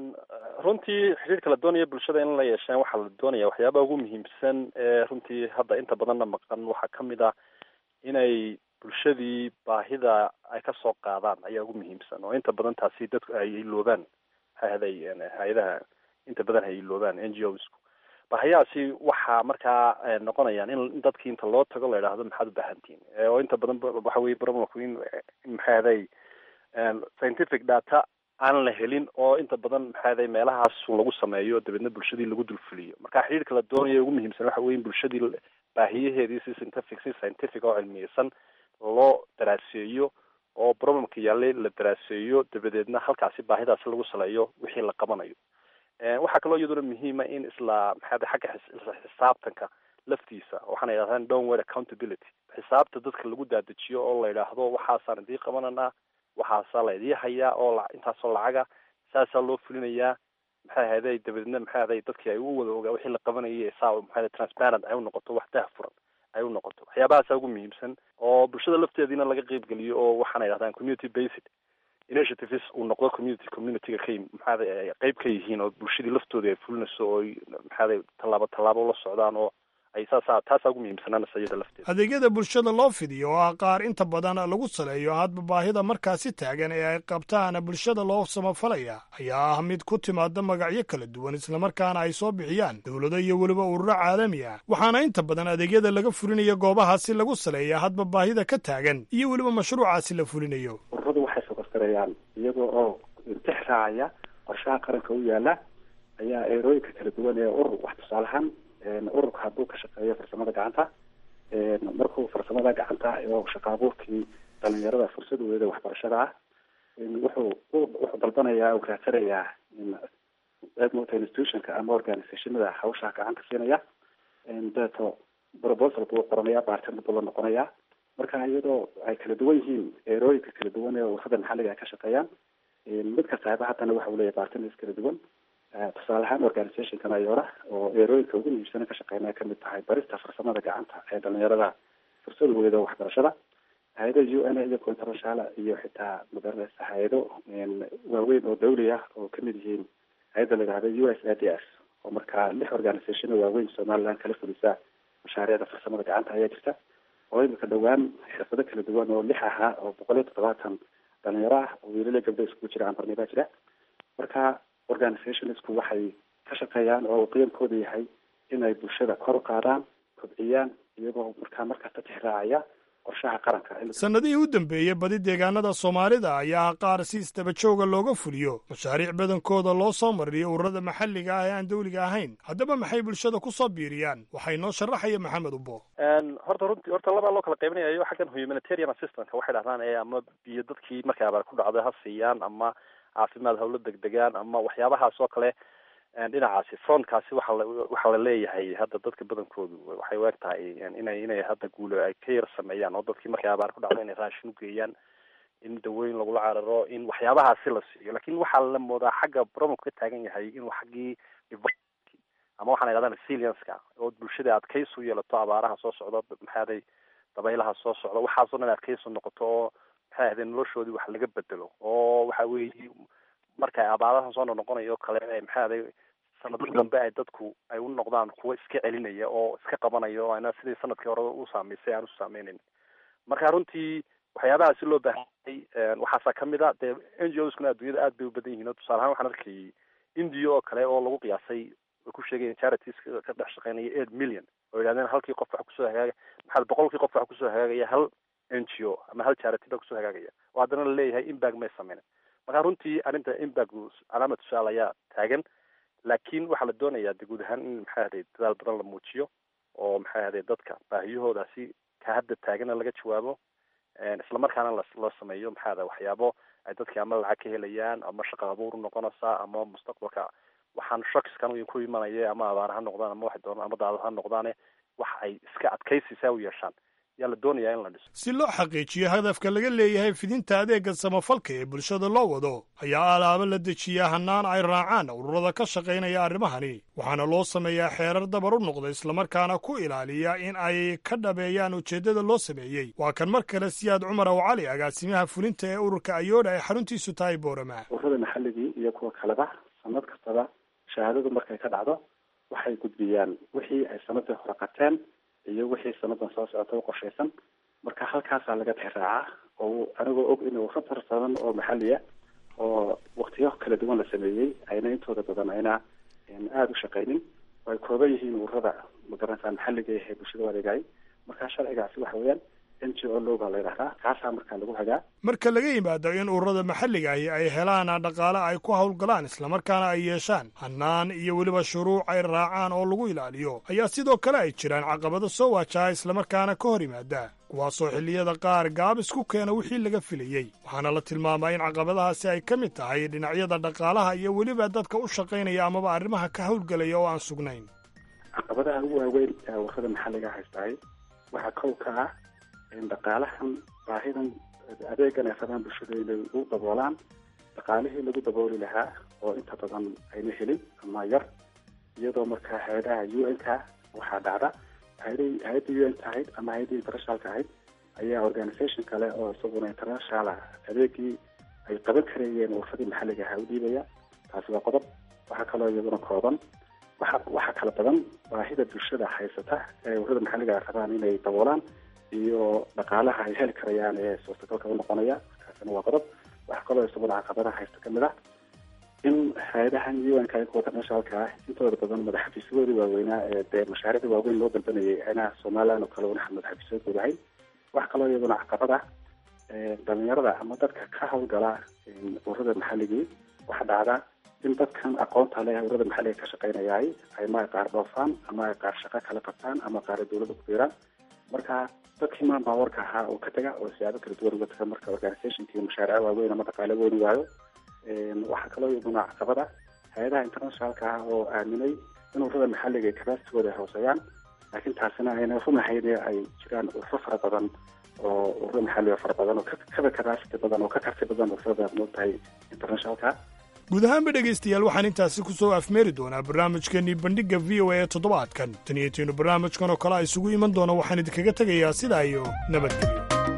S16: runtii xidhiidhka la doonaya bulshada in la yeeshaan waxaa la doonaya waxyaabaha ugu muhiimsan ee runtii hadda inta badanna maqan waxaa ka mid ah inay bulshadii baahida ay ka soo qaadaan ayaa ugu muhiimsan oo inta badan taasi dadku ay iloobaan hay-aday hay-adaha inta badan ay iloobaan n g osku baahiyahaasi waxaa markaa noqonayaan in dadkii inta loo tago la yidhaahdo maxaad u baahantihin oo inta badan waxa weye problemku in maxaaday scientific data aan la helin oo inta badan maxaaday meelahaas lagu sameeyo dabeedna bulshadii lagu dulfuliyo. marka xidhiidhka la doonayo ugu muhiimsan waxa weye in bulshadii baahiyaheedii si scientific si scientific oo cilmiyeysan loo daraaseeyo oo problemka yaallay la daraaseeyo dabadeedna halkaasi baahidaasi lagu saleeyo wixii la qabanayo. waxaa kaloo iyaduna muhiima in isla maxaada xagga xisaabtanka laftiisa waxaana yidhahdaan downward accountability xisaabta dadka lagu daadajiyo oo la yidhaahdo waxaasaan idii qabananaa waxaasaa la idii hayaa oo intaasoo lacaga saasaa loo fulinayaa maxay ahayday dabadeedna maxay ahday dadkii ay u wada ogaa wixii la qabanayay saa maxay transparent ay u noqoto wax daahfuran ay u noqoto. waxyaabahaasa ugu muhiimsan oo bulshada lafteediina laga qeyb geliyo oo waxaana yidhahdaan community based initiatives uu noqdo community communityga ka maxaada qeyb ka yihiin oo bulshadii laftooda ay fulinayso oo maxaada tallaabo tallaabo la socdaan oo ay saasa taasaa ugu muhiimsanaanaysa iyada lafteeda.
S15: adeegyada bulshada loo fidiyo oo ah qaar inta badan lagu saleeyo hadba baahida markaasi taagan ee ay qabtaan bulshada loo samafalaya ayaa ah mid ku timaada magacyo kala duwan islamarkaana ay soo bixiyaan dowlado iyo weliba ururo caalami ah. waxaana inta badan adeegyada laga fulinayo goobahaasi lagu saleeya hadba baahida ka taagan iyo weliba mashruucaasi la fulinayo.
S4: ururadu waxay fokaskareeyaan iyagoo oo intix raacaya qorshaha qaranka u yaala ayaa eerooyinka kala duwan ee urur wax tusaalahaan ururka hadduu ka shaqeeyo farsamada gacanta markuu farsamada gacanta oo shaqa abuurkii dhalinyarada fursadooda waxbarashada ah wuxuu wuxuu dalbanayaa uu raadsanayaa mota institutionka ama organizationada hawshaa gacanta siinaya dato proposal buu qoranayaa bartender buu la noqonayaa. marka iyadoo ay kala duwan yihiin eerooyinka kala duwan ee ururada maxalliga ay ka shaqeeyaan mid kastaba haddana waxa uu leeyahay bartenders kala duwan. tusaale ahaan organizationkan ayora oo eerooyinka ugu muhiimsana ka shaqeynaya kamid tahay barista farsamada gacanta ee dhalinyarada fursadooda waxbarashada. hay-ada u n iyo international iyo xitaa magaranaysa hay-ado waaweyn oo dawli ah oo kamid yihiin hay-ada la yidhahda u s a d s oo markaa lix organisation oo waaweyn somaliland kala fulisa mashaariicda farsamada gacanta ayaa jirta oo imika dhowaan xirfado kala duwan oo lix ahaa oo boqol iyo toddobaatan dhalinyaro ah oo wiilala gabdho iskugu jira ambarni baa jira. marka organizationsku waxay ka shaqeeyaan oo qiyamkooda yahay inay bulshada kor u qaadaan kobciyaan iyagoo markaa markasta tixraacaya qorshaha qaranka.
S15: sannadihii u dambeeyey badi deegaanada soomaalida ayaa qaar si isdaba jooga looga fuliyo mashaariic badankooda loo soo mariyo ururada maxalliga ah ee aan dawliga ahayn. haddaba maxay bulshada ku soo biiriyaan waxay noo sharaxaya maxamed ubo.
S16: horta runtii horta labaa loo kala qaybinayo xaggan humanitarian assistantka waxay dhahdaan ee ama biyo dadkii markay abaar ku dhacday ha siiyaan ama caafimaad hawlo degdegaan ama waxyaabahaas oo kale dhinacaasi frontkaasi waxa la waxaa la leeyahay hadda dadka badankoodu waxay u eg tahay inay inay hadda guulo ay ka yar sameeyaan oo dadkii markay abaar ku dhacdo inay raashin u geeyaan in dawooyin lagula cararo in waxyaabahaasi la siiyo lakin waxaa la moodaa xagga problemku ka taagan yahay inuu xaggii ama waxaan idhahdaa resilience-ka oo bulshada adkaysi u yeelato abaaraha soo socda maxay ahaday dabaylaha soo socda waxaasoo dhan adkaysi noqoto oo maxay ahaday noloshoodii wax laga bedelo oo waxa weeye marka abaaraha soo noqonayo kale maxay ahaday sanadka dambe ay dadku ay u noqdaan kuwa iska celinaya oo iska qabanaya oo ayna sidii sanadkii hore u saameysay aan u saameynin marka runtii waxyaabaha si loo baahanay waxaasaa kamid a dee n g oskuna adduunyada aad bay u badan yihiin oo tusaale ahaan waxaan arkayay india oo kale oo lagu qiyaasay way ku sheegayen charities ka dhex shaqeynaya eight million oo yidhahdeen halkii qof wax kusoo hagaaga maxaa boqolkii qof wax kusoo hagaagaya hal n g o ama hal charity ba kusoo hagaagaya oo haddana laleeyahay impact may sameynin marka runtii arrinta impact calaamad tusaale ayaa taagan laakiin waxaa la doonayaa de guud ahaan in maxay ahaday dadaal badan la muujiyo oo maxay ahaday dadka baahiyahoodaasi ka hadda taagana laga jawaabo islamarkaana la loo sameeyo maxay ahaday waxyaabo ay dadkii ama lacag ka helayaan ama shaqa abuur noqonaysaa ama mustaqbalka waxaan shakiskan ku imanaya ama abaar ha noqdaan ama waxay doonaan ama daadad ha noqdaane wax ay iska adkaysisaa u yeeshaan yaa la doonayaa in la dhiso
S15: si loo xaqiijiyo hadafka laga leeyahay fidinta adeega samafalka ee bulshada loo wado ayaa alaabo la dejiyaa hanaan ay raacaan ururada ka shaqaynaya arrimahani waxaana loo sameeyaa xeerar dabar u noqda islamarkaana ku ilaaliya in ay ka dhabeeyaan ujeeddada loo sameeyey waa kan mar kale siyaad cumar ow cali agaasimaha fulinta ee ururka ayoodha ee xaruntiisu tahay boorama
S4: ururada maxalligii iyo kuwa kaleba sanad kastaba shahaadadu markay ka dhacdo waxay gudbiyaan wixii ay sanadii hore qateen iyo wixii sanadan soo socota u qorshaysan marka halkaasaa laga tixraacaa oo anigoo og inuu khatar badan oo maxaliya oo waktiyo kala duwan la sameeyey ayna intooda badan ayna aada u shaqaynin oo ay kooban yihiin ururada magaranaysaa maxalliga ee bulshada adeegay marka sharcigaasi waxa weeyaan n g o loogaa la yidhahdaa kaasaa markaa lagu hagaa
S15: marka laga yimaado in ururada maxalliga ahi ay helaan dhaqaale ay ku hawlgalaan islamarkaana ay yeeshaan hannaan iyo weliba shuruuc ay raacaan oo lagu ilaaliyo ayaa sidoo kale ay jiraan caqabado soo waajaha islamarkaana ka hor yimaada kuwaasoo xilliyada qaar gaabis ku keena wixii laga filayey waxaana la tilmaamaa in caqabadahaasi ay ka mid tahay dhinacyada dhaqaalaha iyo weliba dadka u shaqaynaya amaba arrimaha ka hawlgelaya oo aan sugnayn
S4: caqabadaha ugu waaweyn ee ururada maxalliga haystahay waxaa kow ka ah in dhaqaalahan baahidan adeegan ay rabaan bulshada inay u daboolaan dhaqaalihii lagu dabooli lahaa oo inta badan ayna helin ama yar iyadoo markaa hay-adaha u n ka waxaa dhacda hay-ada hay-adda u n ka ahayd ama hay-adda internationalka ahayd ayaa organisation kale oo isaguna international ah adeegii ay qaban karayeen urfadii maxalliga ahaa u dhiibaya taasi waa qodob waxaa kaloo iyaduna kooban waxa waxaa kala badan baahida bulshada haysata ee ururada maxalliga ay rabaan inay daboolaan iyo dhaqaalaha ay heli karayaan ee suurtagalka u noqonaya kaasina waa qodob waxaa kaloo isaguna caqabadaha haysta kamid ah in hay-adahan u n ka kuwa internationalka ah intooda badan madaxxafiisyadoodii waaweynaa ee dee mashaariicda waaweyn loo dalbanayay ayna somaliland oo kale una madaxxafiisyadooda ahayn waxaa kaloo iyaduna caqabad ah dhalinyarada ama dadka ka hawlgala ururada maxalligii waxaa dhacda in dadkan aqoonta leh ururada maxalliga ka shaqaynayaay ay ma qaar dhoofaan ama ay qaar shaqo kala qabtaan ama qaar dawladda ku biiraan marka dadkii maan baawarka ahaa oo ka taga oo siyaabo kala duwan uga taga marka organizationkii mashaariic waaweyn ama dhaqaale weyn waayo waxaa kaloo iyaduna caqabada hay-adaha internationalka ah oo aaminay in ururada maxalliga capacitygooda ay hooseeyaan laakiin taasina ayna runahayn ay jiraan ururo fara badan oo ururo maxalliga fara badan oo kaba capacity badan oo ka karti badan ururada moogtahay internationalka
S15: guud ahaanba dhegaystayaal waxaan intaasi ku soo afmeeri doonaa barnaamijkeennii bandhigga v o a ee toddobaadkan tan iyo tiinu barnaamijkan oo kale a isugu iman doono waxaan idinkaga tegayaa sidaa iyo nabadgelyo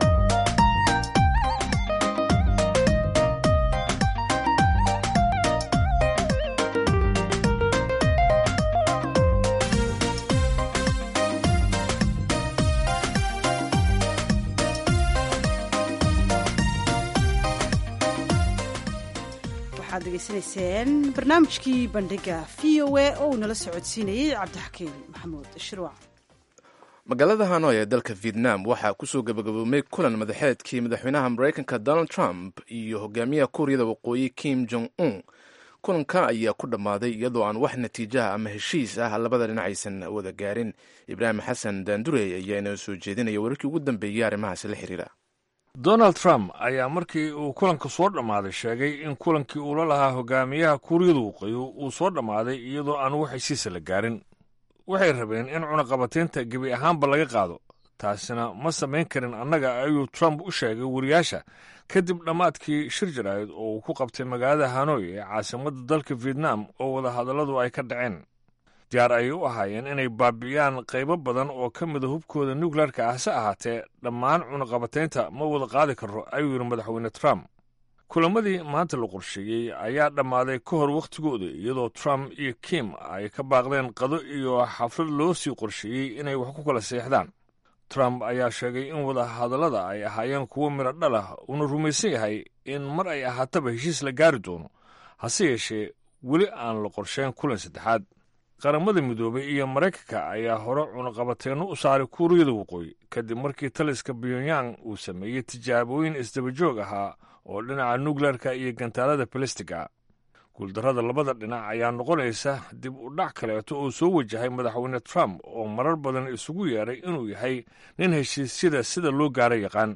S1: waxaad degeysanayseen barnaamijkii bandhiga v o a oo uu nala socodsiinayey cabdixakiin maxamuud shirwac
S2: magaalada hanoi ee dalka vietnam waxaa kusoo gabagaboomay kulan madaxeedkii madaxweynaha maraykanka donald trump iyo hogaamiyaha kuuriyada waqooyi kim jong un kulanka ayaa ku dhammaaday iyadoo aan wax natiijaha ama heshiis ah labada dhinac aysan wada gaarin ibraahim xasan daandurey ayaa inoo soo jeedinaya wararkii ugu dambeeyey arrimahaasi la xiriira
S9: donald trump ayaa markii uu kulanka soo dhammaaday sheegay in kulankii uula lahaa hogaamiyaha kuuriyada waqooyi uu soo dhammaaday iyadoo aan wax heshiisa la gaarin. waxay rabeen in cunaqabataynta gebi ahaanba laga qaado, taasina ma samayn karin annaga, ayuu trump u sheegay wariyaasha kadib dhammaadkii shir jaraa'id oo uu ku qabtay magaalada hanoi ee caasimadda dalka vietnam oo wadahadalladu ay ka dhaceen. diyaar ayay u ahaayeen inay baabi'iyaan qaybo badan oo ka mida hubkooda nukleerka ah, se ahaatee dhammaan cunaqabataynta ma wada qaadi karo, ayuu yidhi madaxweyne trump. kulamadii maanta la qorsheeyey ayaa dhammaaday ka hor wakhtigooda, iyadoo trump iyo kim ay ka baaqdeen qado iyo xaflad loo sii qorsheeyey inay wax ku kala seexdaan. trump ayaa sheegay in wadahadallada ay ahaayeen kuwo midho dhal ah, uuna rumaysan yahay in mar ay ahaataba heshiis la gaari doono, hase yeeshee weli aan la qorsheyn kulan saddexaad. qaramada midoobay iyo maraykanka ayaa hore cunaqabateenno u saaray kuuriyada waqooyi kadib markii taliska pyongyang uu sameeyey tijaabooyin isdabajoog ahaa oo dhinaca nukleerka iyo gantaalada balastiga. guuldarrada labada dhinac ayaa noqonaysa dib u dhac kaleeto oo soo wajahay madaxweyne trump oo marar badan isugu yeedhay inuu yahay nin heshiisyada sida loo gaara yaqaan.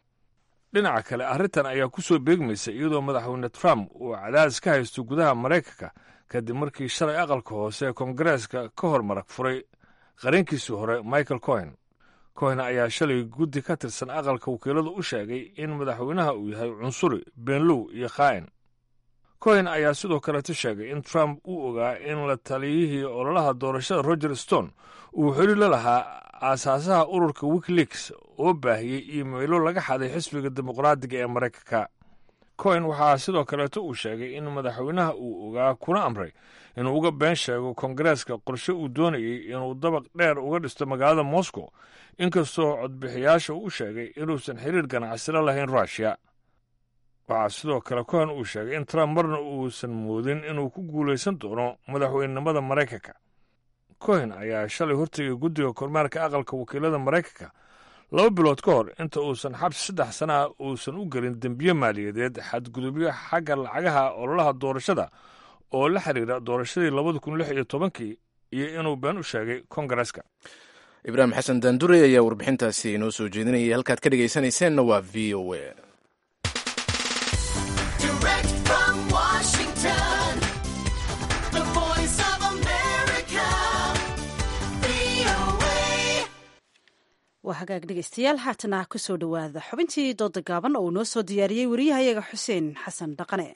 S9: dhinaca kale arrintan ayaa ku soo beegmaysa iyadoo madaxweyne trump uu cadaadis ka haysto gudaha maraykanka kadib markii shalay aqalka hoose ee koongareeska ka hor marag furay qareenkiisii hore michael cohen. cohen ayaa shalay guddi ka tirsan aqalka wakiilada u sheegay in madaxweynaha uu yahay cunsuri, beenlow iyo khaa'in. cohen ayaa sidoo kaleeto sheegay in trump uu ogaa in la taliyihii ololaha doorashada roger stone uu xoli la lahaa aasaasaha ururka wikileaks oo baahiyey iimaylo laga xaday xisbiga dimuqraadiga ee maraykanka. cohen waxaa sidoo kaleeto uu sheegay in madaxweynaha uu ogaa kuna amray inuu uga been sheego koongareeska qorshe uu doonayey inuu dabaq dheer uga dhisto magaalada moscow, inkastoo codbixiyaasha uu sheegay inuusan xiriir ganacsilo lahayn ruushya. waxaa sidoo kale cohen uu sheegay in trump marna uusan moodin inuu ku guulaysan doono madaxweynenimada maraykanka. cohen ayaa shalay hortegay guddiga kormeerka aqalka wakiilada maraykanka laba bilood ka hor inta uusan xabsi saddex sana ah uusan u gelin dembiye maaliyadeed, xadgudubyo xagga lacagaha ololaha doorashada oo la xiriira doorashadii labada kun lix iyo tobankii iyo inuu been u sheegay koongareeska.
S2: ibraahim xasan daandure ayaa warbixintaasi inoo soo jeedinayay. halkaad ka dhegaysanayseena waa v o a.
S1: waa hagaag dhegaystayaal, haatana ku soo dhowaada xubintii dooda gaaban oo uu noo soo diyaariyey wariyahayaga xuseen xasan dhaqane.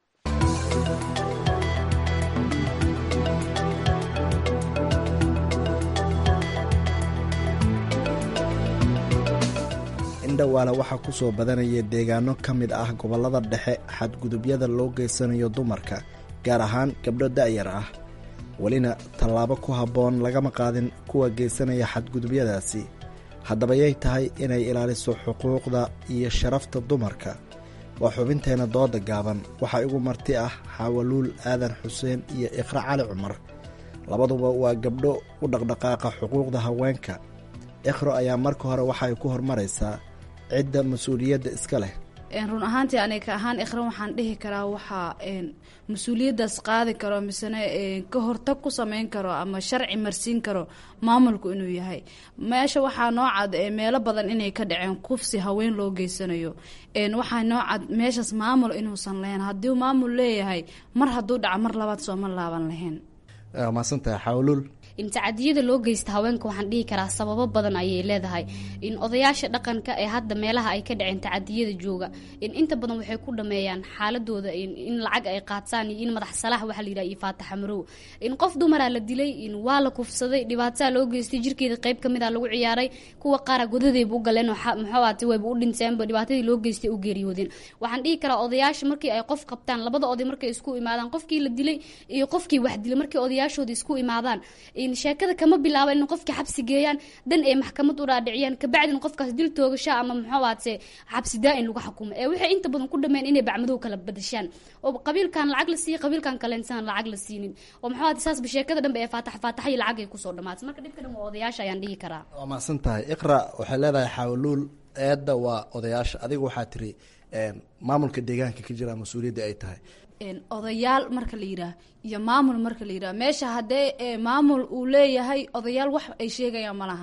S17: indhawaale waxaa ku soo badanaya deegaano ka mid ah gobollada dhexe xadgudubyada loo geysanayo dumarka, gaar ahaan gabdho da'yar ah. welina tallaabo ku habboon lagama qaadin kuwa geysanaya xadgudubyadaasi. haddaba yay tahay inay ilaaliso xuquuqda iyo sharafta dumarka? waa xubinteenna dooda gaaban. waxaa igu marti ah xaawaluul aadan xuseen iyo iqra cali cumar. labaduba waa gabdho u dhaqdhaqaaqa xuquuqda haweenka. iqro ayaa marka hore waxay ku hormaraysaa cidda mas-uuliyadda iska leh.
S18: run ahaantii aniga ahaan iqran waxaan dhihi karaa waxaa mas-uuliyaddaas qaadi karo misena ka hortag ku samayn karo ama sharci marsiin karo maamulku inuu yahay. meesha waxaa noo cad meelo badan inay ka dhaceen kufsi haween loo geysanayo. waxaa noo cad meeshaas maamul inuusan lahayn. haddii maamul leeyahay mar hadduu dhaca mar labaad sooma laaban lahayn.
S17: maasantahay xawluul.
S19: tacadiyada loo geysta haweenka waxaan dhihi karaa sababo badan ayay leedahay. in odayaasha dhaqanka ee hadda meelaha ay ka dhaceen tacadiyada jooga in inta badan waxay ku dhameeyaan xaaladooda in lacag ay qaataan iyo in madax salaax waxa la yidhaha iyo faataxa marow. in qof dumara la dilay in waa la kufsaday, dhibaataa loo geystay, jirkeeda qayb ka mid ah lagu ciyaaray, kuwa qaara godadayba u galeen muxuuaati wayba u dhinteenba dhibaatadii loo geystay u geeriyoodeen. waxaan dhihi karaa odayaasha markii ay qof qabtaan, labada oday markay isku imaadaan, qofkii la dilay iyo qofkii wax dilay markii odayaashooda isku imaadaan, in sheekada kama bilaaba in qofka xabsi geeyaan dan ay maxkamad u dhaadhiciyaan kabacdin qofkaas dil toogasha ama muxuuaate xabsi daa-in lagu xukumo. ee waxay inta badan ku dhameen inay bacmadow kala badashaan oo qabiilkan lacag la siiyo qabiilkan kaleensan lacag la siinin oo muxuuaate saasba sheekada dhanba ee faatax faatax iyo lacag ay kusoo dhamaatay. marka dhibka dhan waa odayaasha ayaan dhihi karaa.
S17: waa mahadsan tahay. iqra waxay leedahay xawluul eedda waa odayaasha. adiga waxaa tiri maamulka deegaanka ka jira mas-uuliyadda ay tahay
S18: odayaal marka la yidhaah iyo maamul marka la yidhaah meesha haddee maamul uu leeyahay odayaal wax ay sheegayaan ma lahan.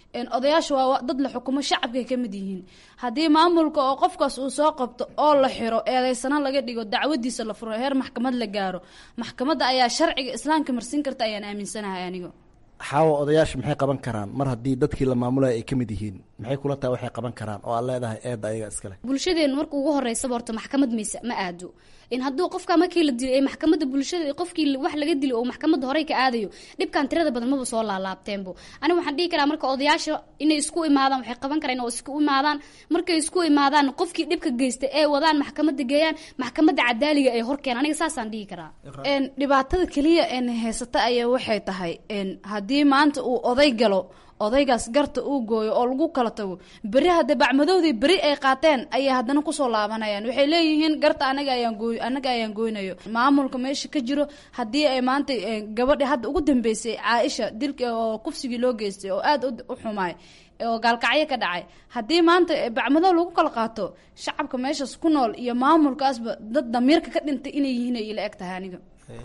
S18: odayaasha waa dad la xukumo, shacabkay ka mid yihiin. haddii maamulka oo qofkaas uu soo qabto oo la xiro eedeysana laga dhigo dacwadiisa la furo heer maxkamad la gaaro, maxkamadda ayaa sharciga islaamka marsin karta ayaan aaminsanahay aniga.
S17: xaawo odayaasha maxay qaban karaan mar haddii dadkii la maamulaya ay ka mid yihiin? maxay kula tahay waxay qaban karaan oo aad leedahay eedda ayaga iskale?
S19: bulshadeenu marka ugu horeysaba horta maxkamad maysa ma aado. in hadduu qofka markii la dilay maxkamadda bulshada qofkii wax laga dilay oo maxkamadda horey ka aadayo, dhibkan tirada badan maba soo laalaabteenbo. aniga waxaan dhihi karaa marka odayaasha inay isku imaadaan, waxay qaban karaan oo isku imaadaan. markay isku imaadaan qofkii dhibka geystay ee wadaan maxkamadda geeyaan, maxkamadda cadaaliga ay horkeen. aniga saasaan dhihi karaa.
S18: dhibaatada keliya een haysata ayaa waxay tahay haddii maanta uu oday galo, odaygaas garta uu gooyo oo lagu kala tago, beri hadda bacmadowdii beri ay qaateen ayay haddana kusoo laabanayaan. waxay leeyihiin garta anaga ayaan gooy anaga ayaan gooynayo. maamulka meesha ka jiro haddii ay maanta gabadhi hadda ugu dambeysay Caaisha dilka oo kufsigii loo geystay oo aad u xumaay oo gaalkacyo ka dhacay, haddii maanta bacmadow lagu kala qaato, shacabka meeshaas ku nool iyo maamulkaasba dad damiirka ka dhintay inay yihiin ay ila eg tahay aniga.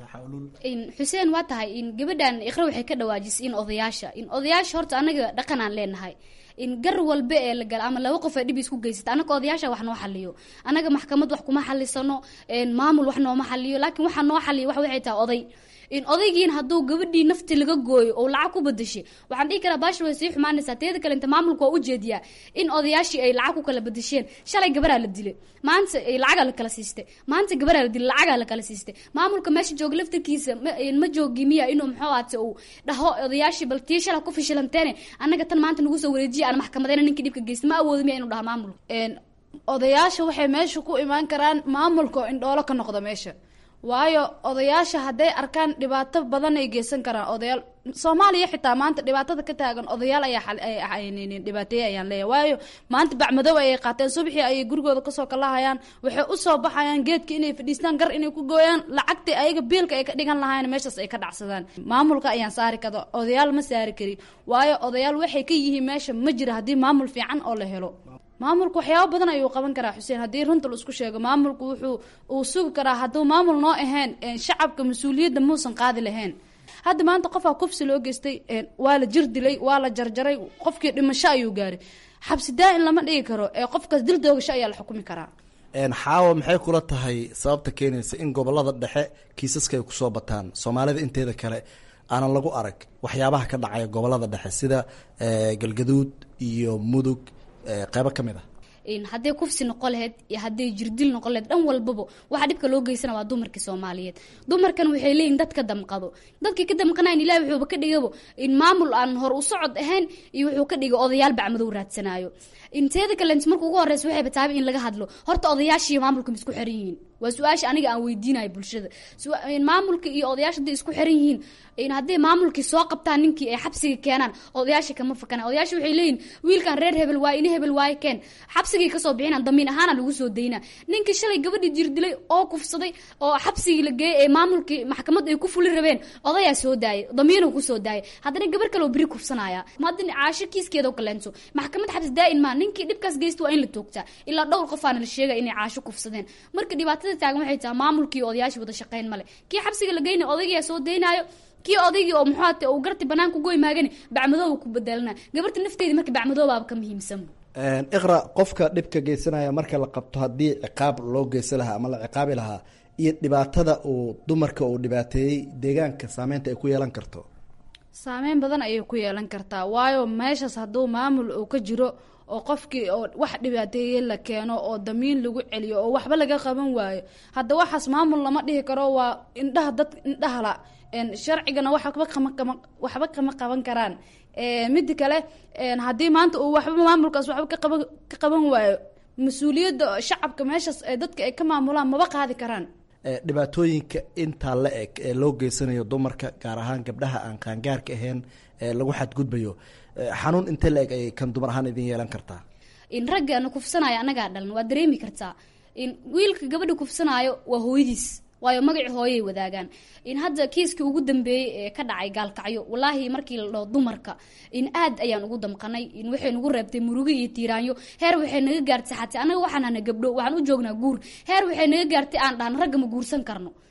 S19: xuseen waa tahay in gabadhan iqra waxay ka dhawaajisay in odayaasha in odayaasha horta anaga dhaqan aan leenahay in gar walba ee la gal ama laba qof ay dhib isku geysata anaga odayaasha wax noo xaliyo. anaga maxkamad wax kuma xalisano, maamul wax nooma xaliyo, laakiin waxa noo xaliyo wax waxay tahay oday. in odaygiin hadduu gabadhii nafti laga gooyo oo lacag ku badashay, waxaan dhihi karaa baashi way sii xumaanaysaa. teeda kale inta maamulku waa u jeediyaa in odayaashii ay lacag ku kala badasheen. shalay gabaraa la dilay, maanta lacagaa la kala siistay, maanta gabaraa la dilay, lacagaa la kala siistay. maamulka meesha jooga laftirkiisa ma joogi miya inuu muxuu ahaate uu dhaho odayaashii bal tii shalay ku fishilanteene annaga tan maanta nagu soo wareejiya aan maxkamadeyna ninkii dhibka geystay. ma awoodo miya inuu dhaho maamulka. odayaasha waxay meesha ku imaan karaan maamulka oo indhoolo ka noqda meesha, waayo odayaasha hadday arkaan dhibaato badan ay geysan karaan. odayaal Soomaaliya xitaa maanta dhibaatada ka taagan odayaal ayaa dhibaateeye ayaan leeyahay. waayo maanta bacmadow ayay qaateen, subaxii ayay gurigooda kasoo kalahayaan, waxay usoo baxayaan geedka inay fadhiistaan, gar inay ku gooyaan, lacagtii ayaga biilka ay ka dhigan lahayn meeshaas ay ka dhacsadaan. maamulka ayaan saari kada, odayaal ma saari kari. waayo odayaal waxay ka yihiin meesha ma jira haddii maamul fiican oo la helo. maamulku waxyaabo badan ayuu qaban karaa xuseen, haddii runta la isku sheego. maamulku wuxuu uu sugi karaa hadduu maamul noo ahayn shacabka mas-uuliyadda muusan qaadi lahayn. hadda maanta qofaa kufsi loo geystay, waa la jir dilay, waa la jarjaray, qofkii dhimasho ayuu gaaray. xabsi daa-in lama dhigi karo, ee qofkaas dil doogasho ayaa la xukumi karaa.
S17: xaawo maxay kula tahay sababta keenaysa in gobolada dhexe kiisaska ay kusoo bataan, soomaalida inteeda kale aanan lagu arag waxyaabaha ka dhacaya gobolada dhexe sida galgaduud iyo mudug qaybo ka mid ah?
S19: hadday kufsi noqon lahayd iyo hadday jirdil noqon lahayd, dhan walbaba waxa dhibka loo geysana waa dumarkii Soomaaliyeed. dumarkan waxay leeyihiin dad ka damqado, dadkii ka damqanayn ilaahay wuxuu ka dhigabo in maamul aan hor u socod ahayn iyo wuxuu ka dhigay odayaal bacmadow raadsanayo. inteeda kale markuu ugu horeysa waxay bataabi in laga hadlo horta odayaashii maamulka isku xiran yihiin. waa su-aasha aniga aan weydiinayo bulshada. maamulka iyo odayaasha hadday isku xiran yihiin, in hadday maamulkii soo qabtaan ninkii ay xabsiga keenaan, odayaasha kama fakana. odayaasha waxay leeyihiin wiilkan reer hebel waa ina hebel waaye keen, xabsigii kasoo bixinaan damiin ahaana lagu soo daynaa. ninkii shalay gabadhii jir dilay oo kufsaday oo xabsigii la geeyey ee maamulkii maxkamad ay ku fuli rabeen, odayaa soo daayay, damiinuu ku soo daayay. haddana gabar kale oo beri kufsanaya, maadin caasho kiiskeeda oo kaleento maxkamad xabsi daa-in maa ninkii dhibkaas geysta waa in la toogtaa. ilaa dhowr qofaana la sheegay inay caasho kufsadeen. marka dhibaatada taagan waxay tahay maamulkii odayaashii wada shaqeyn male. kii xabsiga la geynay odaygaa soo daynaayo, kii odaygii oo muxuu ahaate uu garti banaan ku goy maagani bacmadooba ku bedelana. gabarta nafteedii marka bacmadoobaaba ka muhiimsan.
S17: iqra, qofka dhibka geysanaya marka la qabto haddii ciqaab loo geysan lahaa ama la ciqaabi lahaa iyo dhibaatada uu dumarka uu dhibaateeyey deegaanka saameynta ay ku yeelan karto?
S18: saameyn badan ayay ku yeelan kartaa, waayo meeshaas hadduu maamul uu ka jiro oo qofkii oo wax dhibaateeye la keeno oo damiin lagu celiyo oo waxba laga qaban waayo, hadda waxaas maamul lama dhihi karo. waa indhaha dad indhahala, sharcigana waxba kama waxba kama qaban karaan. midi kale haddii maanta uu waxba maamulkaas waxba ka qaban ka qaban waayo, mas-uuliyadda shacabka meeshaas ee dadka ay ka maamulaan maba qaadi karaan.
S17: dhibaatooyinka intaa la eg ee loo geysanayo dumarka, gaar ahaan gabdhaha aan qaangaarka ahayn ee lagu xadgudbayo, xanuun intee la eg ay kan dumar ahaan idin yeelan kartaa?
S19: in raggaana kufsanaayo annagaa dhalan waa dareemi kartaa. in wiilka gabadha kufsanaayo waa hooyadiis, waayo magaci hooyay wadaagaan. in hadda kiiskii ugu dambeeyey ee ka dhacay gaalkacyo, wallaahi markii la dhaho dumarka in aad ayaan ugu damqanay. in waxay nagu reebtay murugo iyo tiiraanyo, heer waxay naga gaartay xataa anaga waxaan hana gabdho waxaan u joognaa guur, heer waxay naga gaartay aan dhahan ragga ma guursan karno.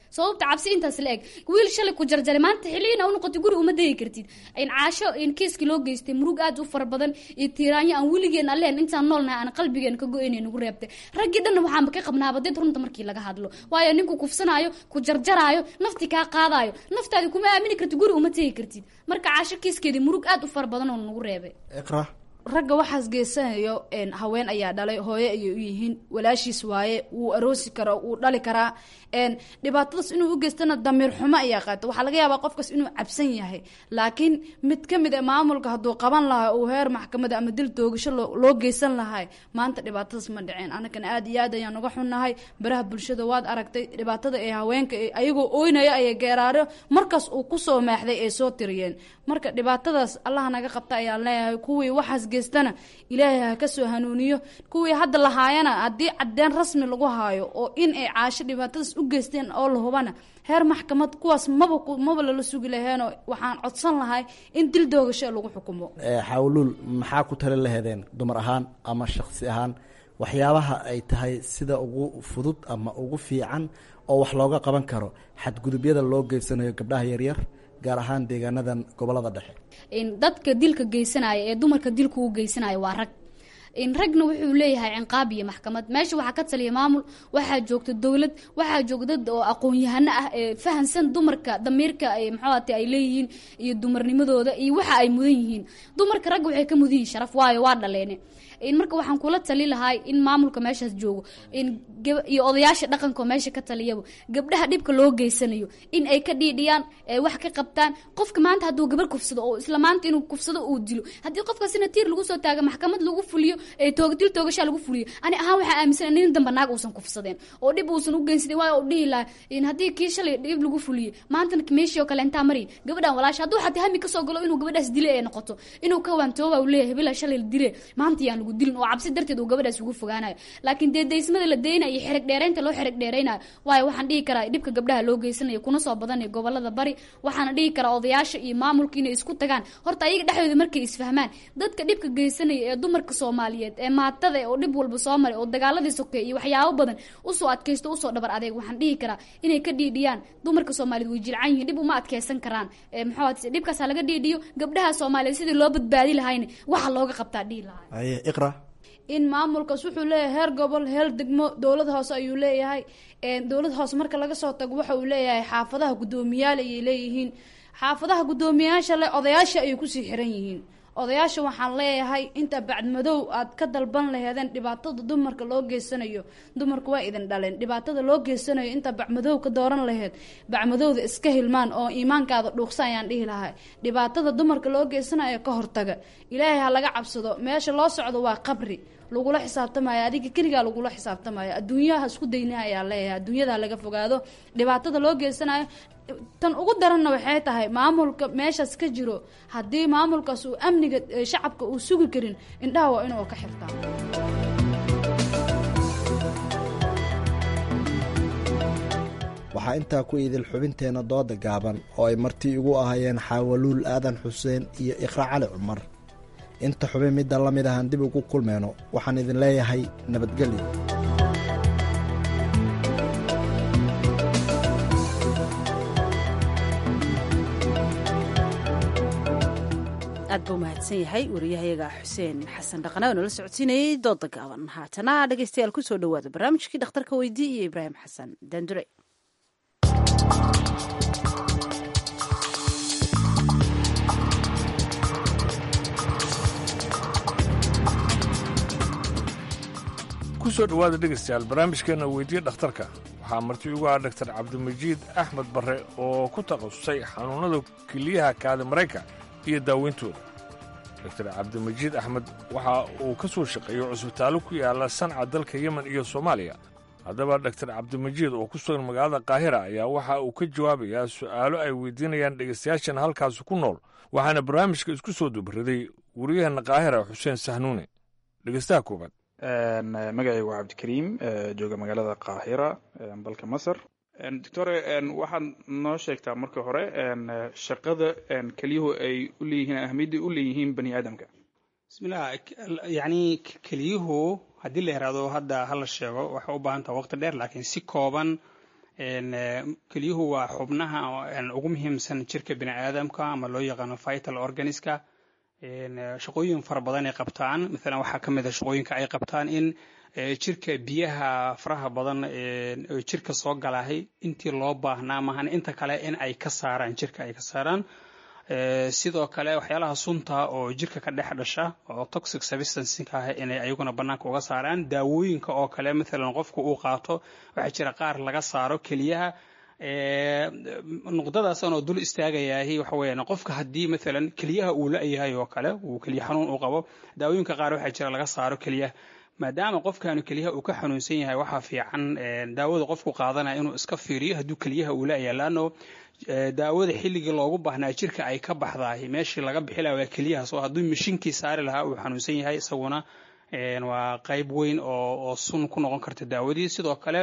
S19: sababta cabsi intaas la eg wiil shalay ku jarjaray maanta xiliina u noqotay guri uma degi kartid in caasho in kiiski loo geystay murug aad u fara badan iyo tiiraanyo aan weligeen alleen intaan noolnahay aan qalbigeen ka go-aynay nagu reebtay raggii dhanna waxaanba ka qabnaaba dad runta markii laga hadlo waayo ninku kufsanaayo ku jarjaraayo nafti kaa qaadaayo naftaadi kuma aamini kartid guri uma tegi kartid marka caasho kiiskeedii murug aad u fara badan oo nagu reebay
S17: iqra
S18: ragga waxaas geysanayo haween ayaa dhalay hooyo ayay u yihiin walaashiis waaye wuu aroosi karaa wuu dhali karaa dhibaatadaas inuu u geystana damiir xumo ayaa qaata waxaa laga yaabaa qofkaas inuu cabsan yahay laakiin mid ka mid a maamulka hadduu qaban lahaa uu heer maxkamada ama dil toogasho loo geysan lahay maanta dhibaatadaas ma dhiceen anagana aad iyo aad ayaan uga xunnahay baraha bulshada waad aragtay dhibaatada ee haweenka ayagoo ooynaya ayay geeraaro markaas uu kusoo maaxday ay soo tiriyeen marka dhibaatadaas allaha naga qabta ayaan leeyahay kuwii waxaas geystana ilaahay ha ka soo hanuuniyo kuwii hadda lahaayana haddii cadeen rasmi lagu haayo oo in ay caasho dhibaatadaas u geysteen oo la hubana heer maxkamad kuwaas maba maba lala sugi laheenoo waxaan codsan lahay in dil doogasho lagu xukumo
S17: xawluul maxaa ku tali laheedeen dumar ahaan ama shaksi ahaan waxyaabaha ay tahay sida ugu fudud ama ugu fiican oo wax looga qaban karo xadgudubyada loo geysanayo gabdhaha yaryar gaar ahaan deegaanadan gobolada dhexe
S19: in dadka dilka geysanaya ee dumarka dilka u geysanaya waa rag in ragna wuxuu leeyahay cinqaab iyo maxkamad meesha waxaa ka taliya maamul waxaa joogta dowlad waxaa joogta dad oo aqoon-yahano ah ee fahansan dumarka damiirka ay maxaate ay leeyihiin iyo dumarnimadooda iyo waxa ay mudan yihiin dumarka ragga waxay ka mudan yihiin sharaf waayo waa dhaleene in marka waxaan kula tali lahay in maamulka meeshaas joogo in iyo odayaasha dhaqanka meesha ka taliyaba gabdhaha dhibka loo geysanayo in ay ka dhiidhiyaan ee wax ka qabtaan qofka maanta hadduu gabar kufsado oo isla maanta inuu kufsado uu dilo haddii qofkaasina tiir lagu soo taaga maxkamad lagu fuliyo ee toog dil toogashaa lagu fuliyo ani ahaan waxaa aaminsan nin damba naag uusan kufsadeen oo dhib uusan u geysadeen waayo u dhihi lahay in haddii kii shalay dhib lagu fuliyo maantana meeshii oo kale intaa mari gabadhan walaasha hadduu xataa hami kasoo galo inuu gabadhaas dile ee noqoto inuu ka waantooba uu leeyahay hebela shalay dile maanta yaan lagu dilin oo cabsi darteed uu gabadhaas ugu fogaanayo laakiin dee deysmada la deynayo iyo xereg dheeraynta loo xereg dheeraynayo waayo waxaan dhihi karaa dhibka gabdhaha loo geysanayo kuna soo badanaya gobolada bari waxaana dhihi karaa odayaasha iyo maamulka inay isku tagaan horta ayaga dhexdooda markay isfahmaan dadka dhibka geysanaya ee dumarka Soomaaliyeed ee maatada oo dhib walba soo maray oo dagaaladii sokeeyay iyo waxyaabo badan u soo adkaysto u soo dhabar adeeg waxaan dhihi karaa inay ka dhiidhiyaan dumarka Soomaaliyeed way jilcan yihiin dhib uma adkaysan karaan ee maxaa dhibkaas laga dhiidhiyo gabdhaha Soomaaliyeed sidii loo badbaadi lahayn waxa looga qabtaa dhihi lahaa
S17: ay iqra
S18: in maamulkaas wuxuu leeyahay heer gobol heer degmo dowlad hoose ayuu leeyahay dowlad hoose marka laga soo tago waxa uu leeyahay xaafadaha guddoomiyaal ayay leeyihiin xaafadaha guddoomiyaasha le odayaasha ayay kusii xiran yihiin odayaasha waxaan leeyahay inta bacdmadow aad ka dalban laheedeen dhibaatada dumarka loo geysanayo dumarku waa idin dhaleen dhibaatada loo geysanayo inta bacmadow ka dooran laheed bacmadowda iska hilmaan oo iimaankaada dhuuqsa ayaan dhihi lahay dhibaatada dumarka loo geysanayo ka hortaga ilaahay ha laga cabsado meesha loo socdo waa qabri lagula xisaabtamayo adiga keligaa lagula xisaabtamayo adduunyaha isku dayna ayaa leeyahay adduunyada laga fogaado dhibaatada loo geysanayo tan ugu daranna waxay tahay maamulka meeshaas ka jiro haddii maamulkaas uu amniga shacabka uu sugi karin indhaha waa inuu ka xirtaa
S17: waxaa intaa ku idil xubinteena dooda gaaban oo ay marti igu ahayeen xaawaluul aadan xuseen iyo iqra cali cumar inta xubin midda la mid ahaan dib ugu kulmeyno waxaan idin leeyahay nabadgelyo
S1: aad buu mahadsan yahay wariyahayaga xuseen xasan dhaqane oo nala socodsiinayay dooda gaaban haatana dhegeystayaal ku soo dhowaada barnaamijkii dhakhtarka weydii iyo ibraahim xasan daandure
S9: kusoo dhowaada dhegaystayaal barnaamijkeenna weydiiya dhakhtarka waxaa marti ugu ah dhaktar cabdimajiid axmed barre oo ku takhasusay xanuunnada keliyaha kaadi marayka iyo daaweyntooda doktar cabdimajiid axmed waxa uu ka soo shaqeeyo cusbitaallo ku yaalla sanca dalka yemen iyo soomaaliya haddaba doktar cabdimajiid oo ku sugan magaalada qaahira ayaa waxa uu ka jawaabayaa su'aalo ay weydiinayaan dhegaystayaashan halkaasi ku nool waxaana barnaamijka isku soo dubriday wariyaheenna qaahira xuseen sahnuune dhegaystaha koobaad
S20: magacaygu waa cabdikariim jooga magaalada qaahira dalka masar doctore waxaad noo sheegtaa marka hore shaqada keliyuhu ay u leeyihiin ahmiyadda u leeyihiin bani aadamka
S21: bismillah yacni keliyuhu haddii la yaraado hadda hala sheego waxay u baahan taha waqti dheer laakiin si kooban kelyuhu waa xubnaha ugu muhiimsan jirka bini aadamka ama loo yaqaano vital organiska shaqooyin fara badan ay qabtaan maalan waxaa ka mid a shaqooyinka ay qabtaan in jirka biyaha faraha badan ee jirka soo galahay intii loo baahnaa maahan inta kale in ay ka saaraan jirka ay ka saaraan sidoo kale waxyaalaha sunta oo jirka ka dhex dhasha oo toxic substances ah inay ayaguna banaanka uga saaraan daawooyinka oo kale maalan qofku uu qaato waxaa jira qaar laga saaro keliyaha nuqdadaas oo dul istaagayahay waxa weeyaan qofka haddii maalan keliyaha uu la-yahay oo kale uu keliya xanuun u qabo daawooyinka qaar waxaa jira laga saaro keliyaha maadaama qofkaanu keliyaha uu ka xanuunsan yahay waxaa fiican daawada qofku qaadanaya inuu iska fiiriyo hadduu keliyaha uu la-yahay laano daawada xilligii loogu baahnaa jirka ay ka baxdahay meeshii laga bixi lahaa waa keliyahaas oo hadduu mashiinkii saari lahaa uu xanuunsan yahay isaguna waa qayb weyn oo oo sun ku noqon karta daawadii sidoo kale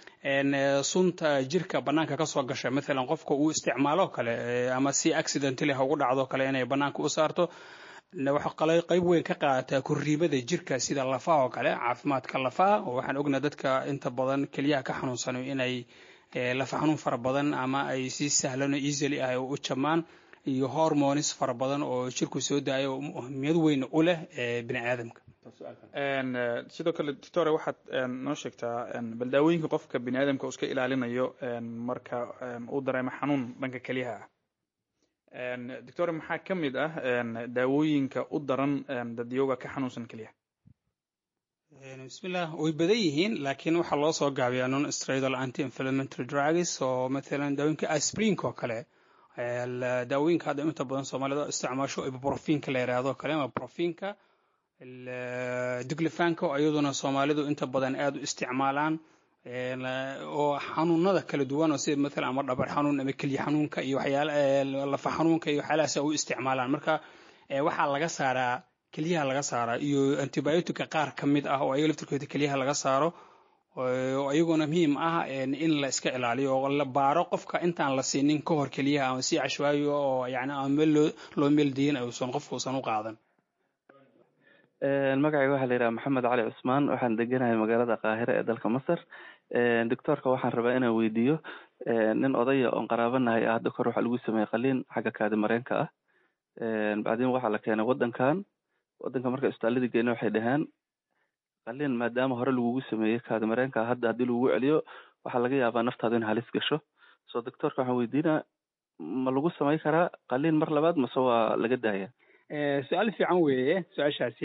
S21: sunta jirka banaanka ka soo gasha maalan qofka uu isticmaalo kale ama si accidentally ha ugu dhacdo kale inay banaanka u saarto waxa qayb weyn ka qaadataa korriimada jirka sida lafaha oo kale caafimaadka lafaha oo waxaan ognaa dadka inta badan keliyaha ka xanuunsano inay lafa xanuun fara badan ama ay si sahlan oo easily ah u jamaan iyo hormones fara badan oo jirku soo daayo muhiimad weyn u leh bini aadamka
S20: sidoo kale doctor waxaad noo sheegtaa bal daawooyinka qofka bini aadamka uu iska ilaalinayo marka uu dareemo xanuun dhanka keliyaha ah doctor maxaa ka mid ah daawooyinka u daran dadyooga ka xanuunsan keliyaha
S21: bismillah way badan yihiin laakiin waxaa loo soo gaabiyaa non steroidal anti inflammatory drugs oo maalan daawooyinka aspirin oo kale daawooyinka hadda inta badan soomaalida isticmaasho ibuprofenka la yiraahdo kale ama profinka diglefanka oo iyaduna soomaalidu inta badan aad u isticmaalaan oo xanuunada kala duwan oo sida maalan ama dhabar xanuun ama keliya xanuunka iyo waxyaalaha lafa xanuunka iyo waxyaalahaas u isticmaalaan marka waxaa laga saaraa keliyaha laga saaraa iyo antibiotica qaar ka mid ah oo ayaga laftirkooda keliyaha laga saaro oo ayaguna muhiim ah in la iska ilaaliyo oo la baaro qofka intaan la siinin ka hor keliyaha ama si cashwaayo oo yacni aan meel loo meel diin ayuusan qofku uusan u qaadan
S3: magacayga waxaa la yidhaha maxamed cali cusmaan waxaan deganahay magaalada qaahira ee dalka masar doctoorka waxaan rabaa inaan weydiiyo nin odaya oon qaraabanahay ah hadda kor waxaa lagu sameeyey qaliin xagga kaadi mareenka ah bacdin waxaa la keenay wadankan wadanka marka isbitaaladii geena waxay dhaheen qaliin maadaama hore lagugu sameeyey kaadi mareenka hadda haddii lagugu celiyo waxaa laga yaabaa naftaadu in halis gasho so doctoorka waxaan weydiinaa ma lagu samey karaa qaliin mar labaad mase waa laga daaya
S21: su-aal fiican weeye su-aashaasi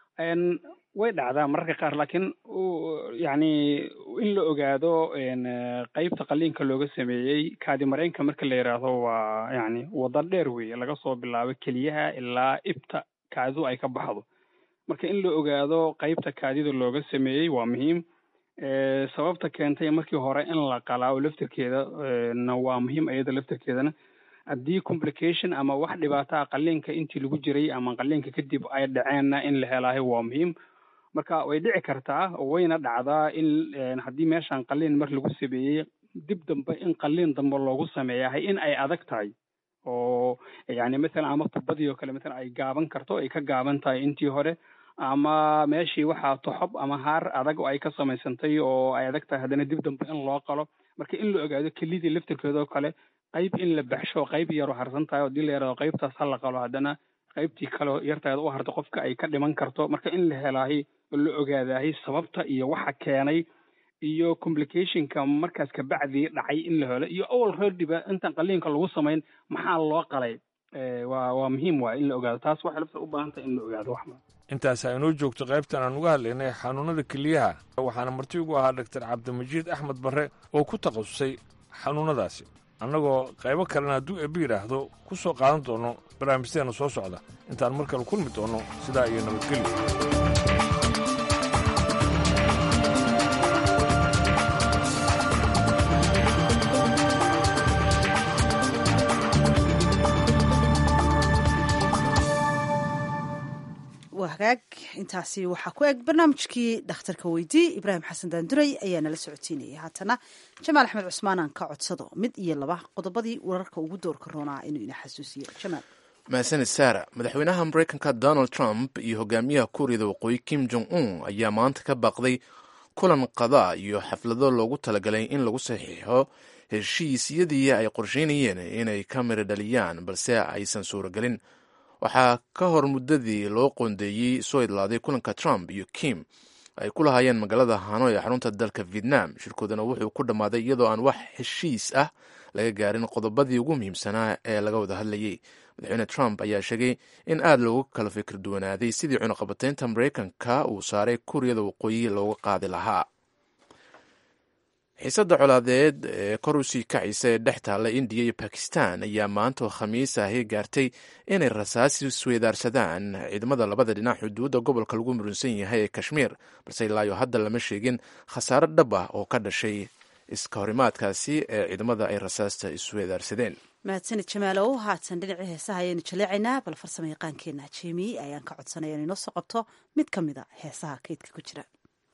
S21: way dhacdaa mararka qaar laakiin yani in la ogaado qeybta qaliinka looga sameeyey kaadi mareenka marka la yidhaahdo waa yani wada dheer weeye laga soo bilaabo keliyaha ilaa ibta kaadidu ay ka baxdo marka in la ogaado qeybta kaadida looga sameeyey waa muhiim sababta keentay markii hore in la qalaa laftirkeeda na waa muhiim iyada laftirkeedana haddii complication ama wax dhibaataa qaliinka intii lagu jiray ama qaliinka kadib ay dhaceenna in la helaayo waa muhiim marka way dhici kartaa wayna dhacdaa in haddii meeshan qaliin mar lagu sameeyey dib dambe in qaliin dambe loogu sameeyahay in ay adag tahay oo yani maalan ama tubadii oo kale maalan ay gaaban karto ay ka gaaban tahay intii hore ama meeshii waxaa toxob ama haar adag oo ay ka samaysantay oo ay adag tahay haddana dib dambe in loo qalo marka in la ogaado kelidii laftirkeeda oo kale qayb in la baxsho qayb yaroo harsan tahay oo dii la yaraado qaybtaas ha la qalo haddana qaybtii kale yarteeda u harto qofka ay ka dhiman karto marka in la helaahay oo la ogaadahay sababta iyo waxa keenay iyo complicationka markaas kabacdii dhacay in la helo iyo awal reerdiba intaan qaliinka lagu samayn maxaa loo qalay waa waa muhiim waay in la ogaado taas waxay lafta u baahan tahay in la ogaado waxma
S9: intaas aynoo joogto qaybtan aan uga hadlaynay xanuunada keliyaha waxaana marti ugu ahaa doctor cabdimajiid axmed barre oo ku takhasusay xanuunadaasi annagoo qaybo kalena hadduu eebbi yidhaahdo ku soo qaadan doono barnaamijteena soo socda intaan mar kale kulmi doonno sidaa iyo nabadgelyo
S1: hagaag intaasi waxaa ku eg barnaamijkii dhakhtarka weydii ibraahim xasan daanduray ayaa nala socotiinayay haatana jamaal axmed cusmaan aan ka codsado mid iyo laba qodobadii wararka ugu doorka roonaa inuu ina xasuusiyo jamaal
S2: mahadsanid saara madaxweynaha maraykanka donald trump iyo hogaamiyaha kuuriyada waqooyi kim jong un ayaa maanta ka baaqday kulan qadaa iyo xaflado loogu talagalay in lagu saxiixo heshiisyadii ay qorsheynayeen inay ka miri dhaliyaan balse aysan suuragelin. waxaa ka hor muddadii loo qoondeeyey soo idlaaday kulanka Trump iyo Kim ay ku lahaayeen magaalada Hanoi ee xarunta dalka Vietnam. shirkoodana wuxuu ku dhammaaday iyadoo aan wax heshiis ah laga gaarin qodobadii ugu muhiimsanaa ee laga wada hadlayay. madaxweyne Trump ayaa sheegay in aad loogu kala fikir duwanaaday sidii cunaqabataynta Mareykanka uu saaray Kuuriyada Waqooyi looga qaadi lahaa. xiisadda colaadeed ee kor u sii kacaysa ee dhex taalla indiya iyo bakistan ayaa maanta oo khamiis ahi gaartay inay rasaas isweydaarsadaan ciidamada labada dhinac xuduudda gobolka lagu murunsan yahay ee kashmiir, balse ilaayo hadda lama sheegin khasaaro dhab ah oo ka dhashay iska horimaadkaasi ee ciidamada ay rasaasta isweydaarsadeen.
S1: mahadsanid jamaalow. haatan dhinacii heesaha ayaanu jaleecaynaa, bal farsamo yaqaankeena jemi ayaan ka codsanaya in inoo soo qabto mid ka mid a heesaha kaydka ku jira.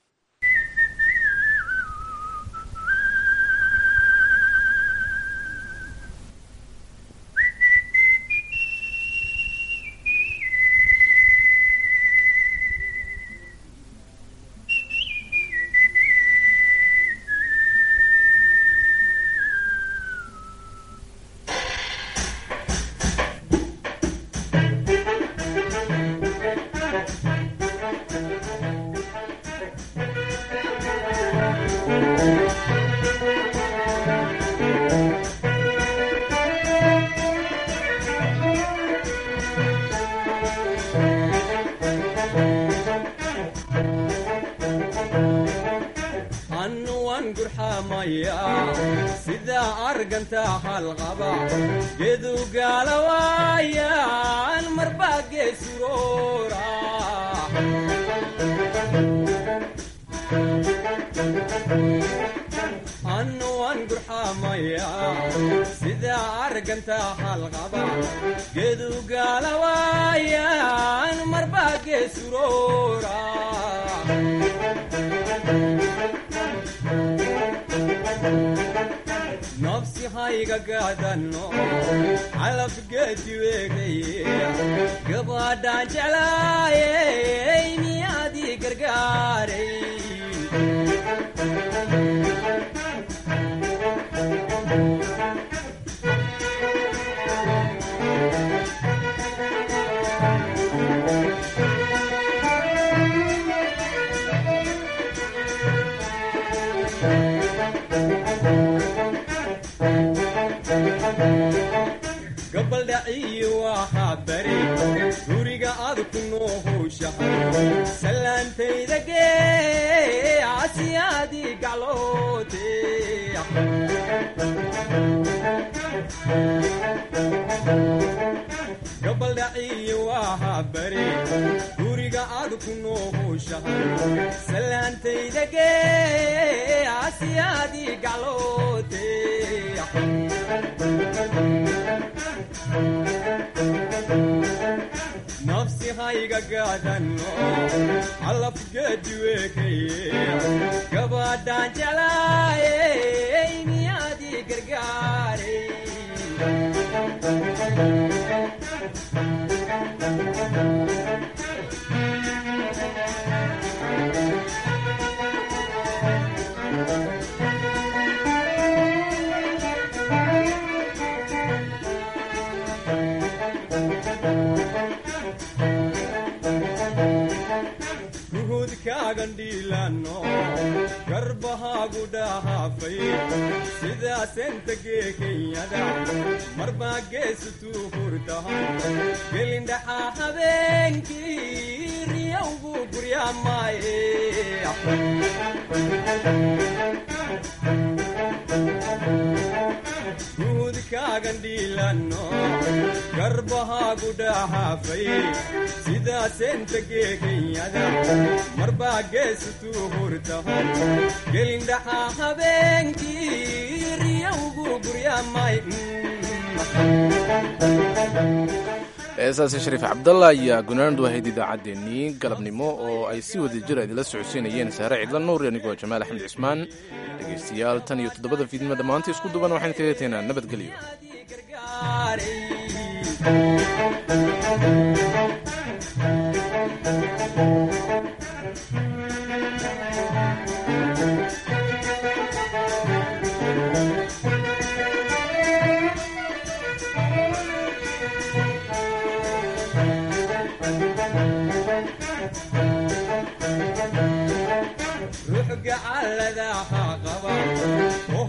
S2: heesaasi shariif cabdalla ayaa gunaandu ahayd idaacaddeenii galabnimo oo ay si wada jir idinla socodsiinayeen saare cidla nuur anigoo jamaal axmed cismaan. dhegaystayaal tan iyo toddobada fiidnimo dhammaanta isku duban waxaan kaga teynaa nabadgelyo.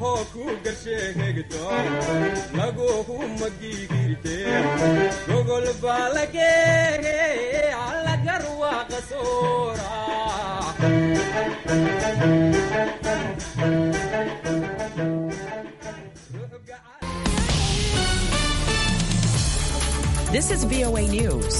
S6: eeboho ku garsheegto laguhu magigirte gogol balagere alla garwa qasora
S22: This is V O A News.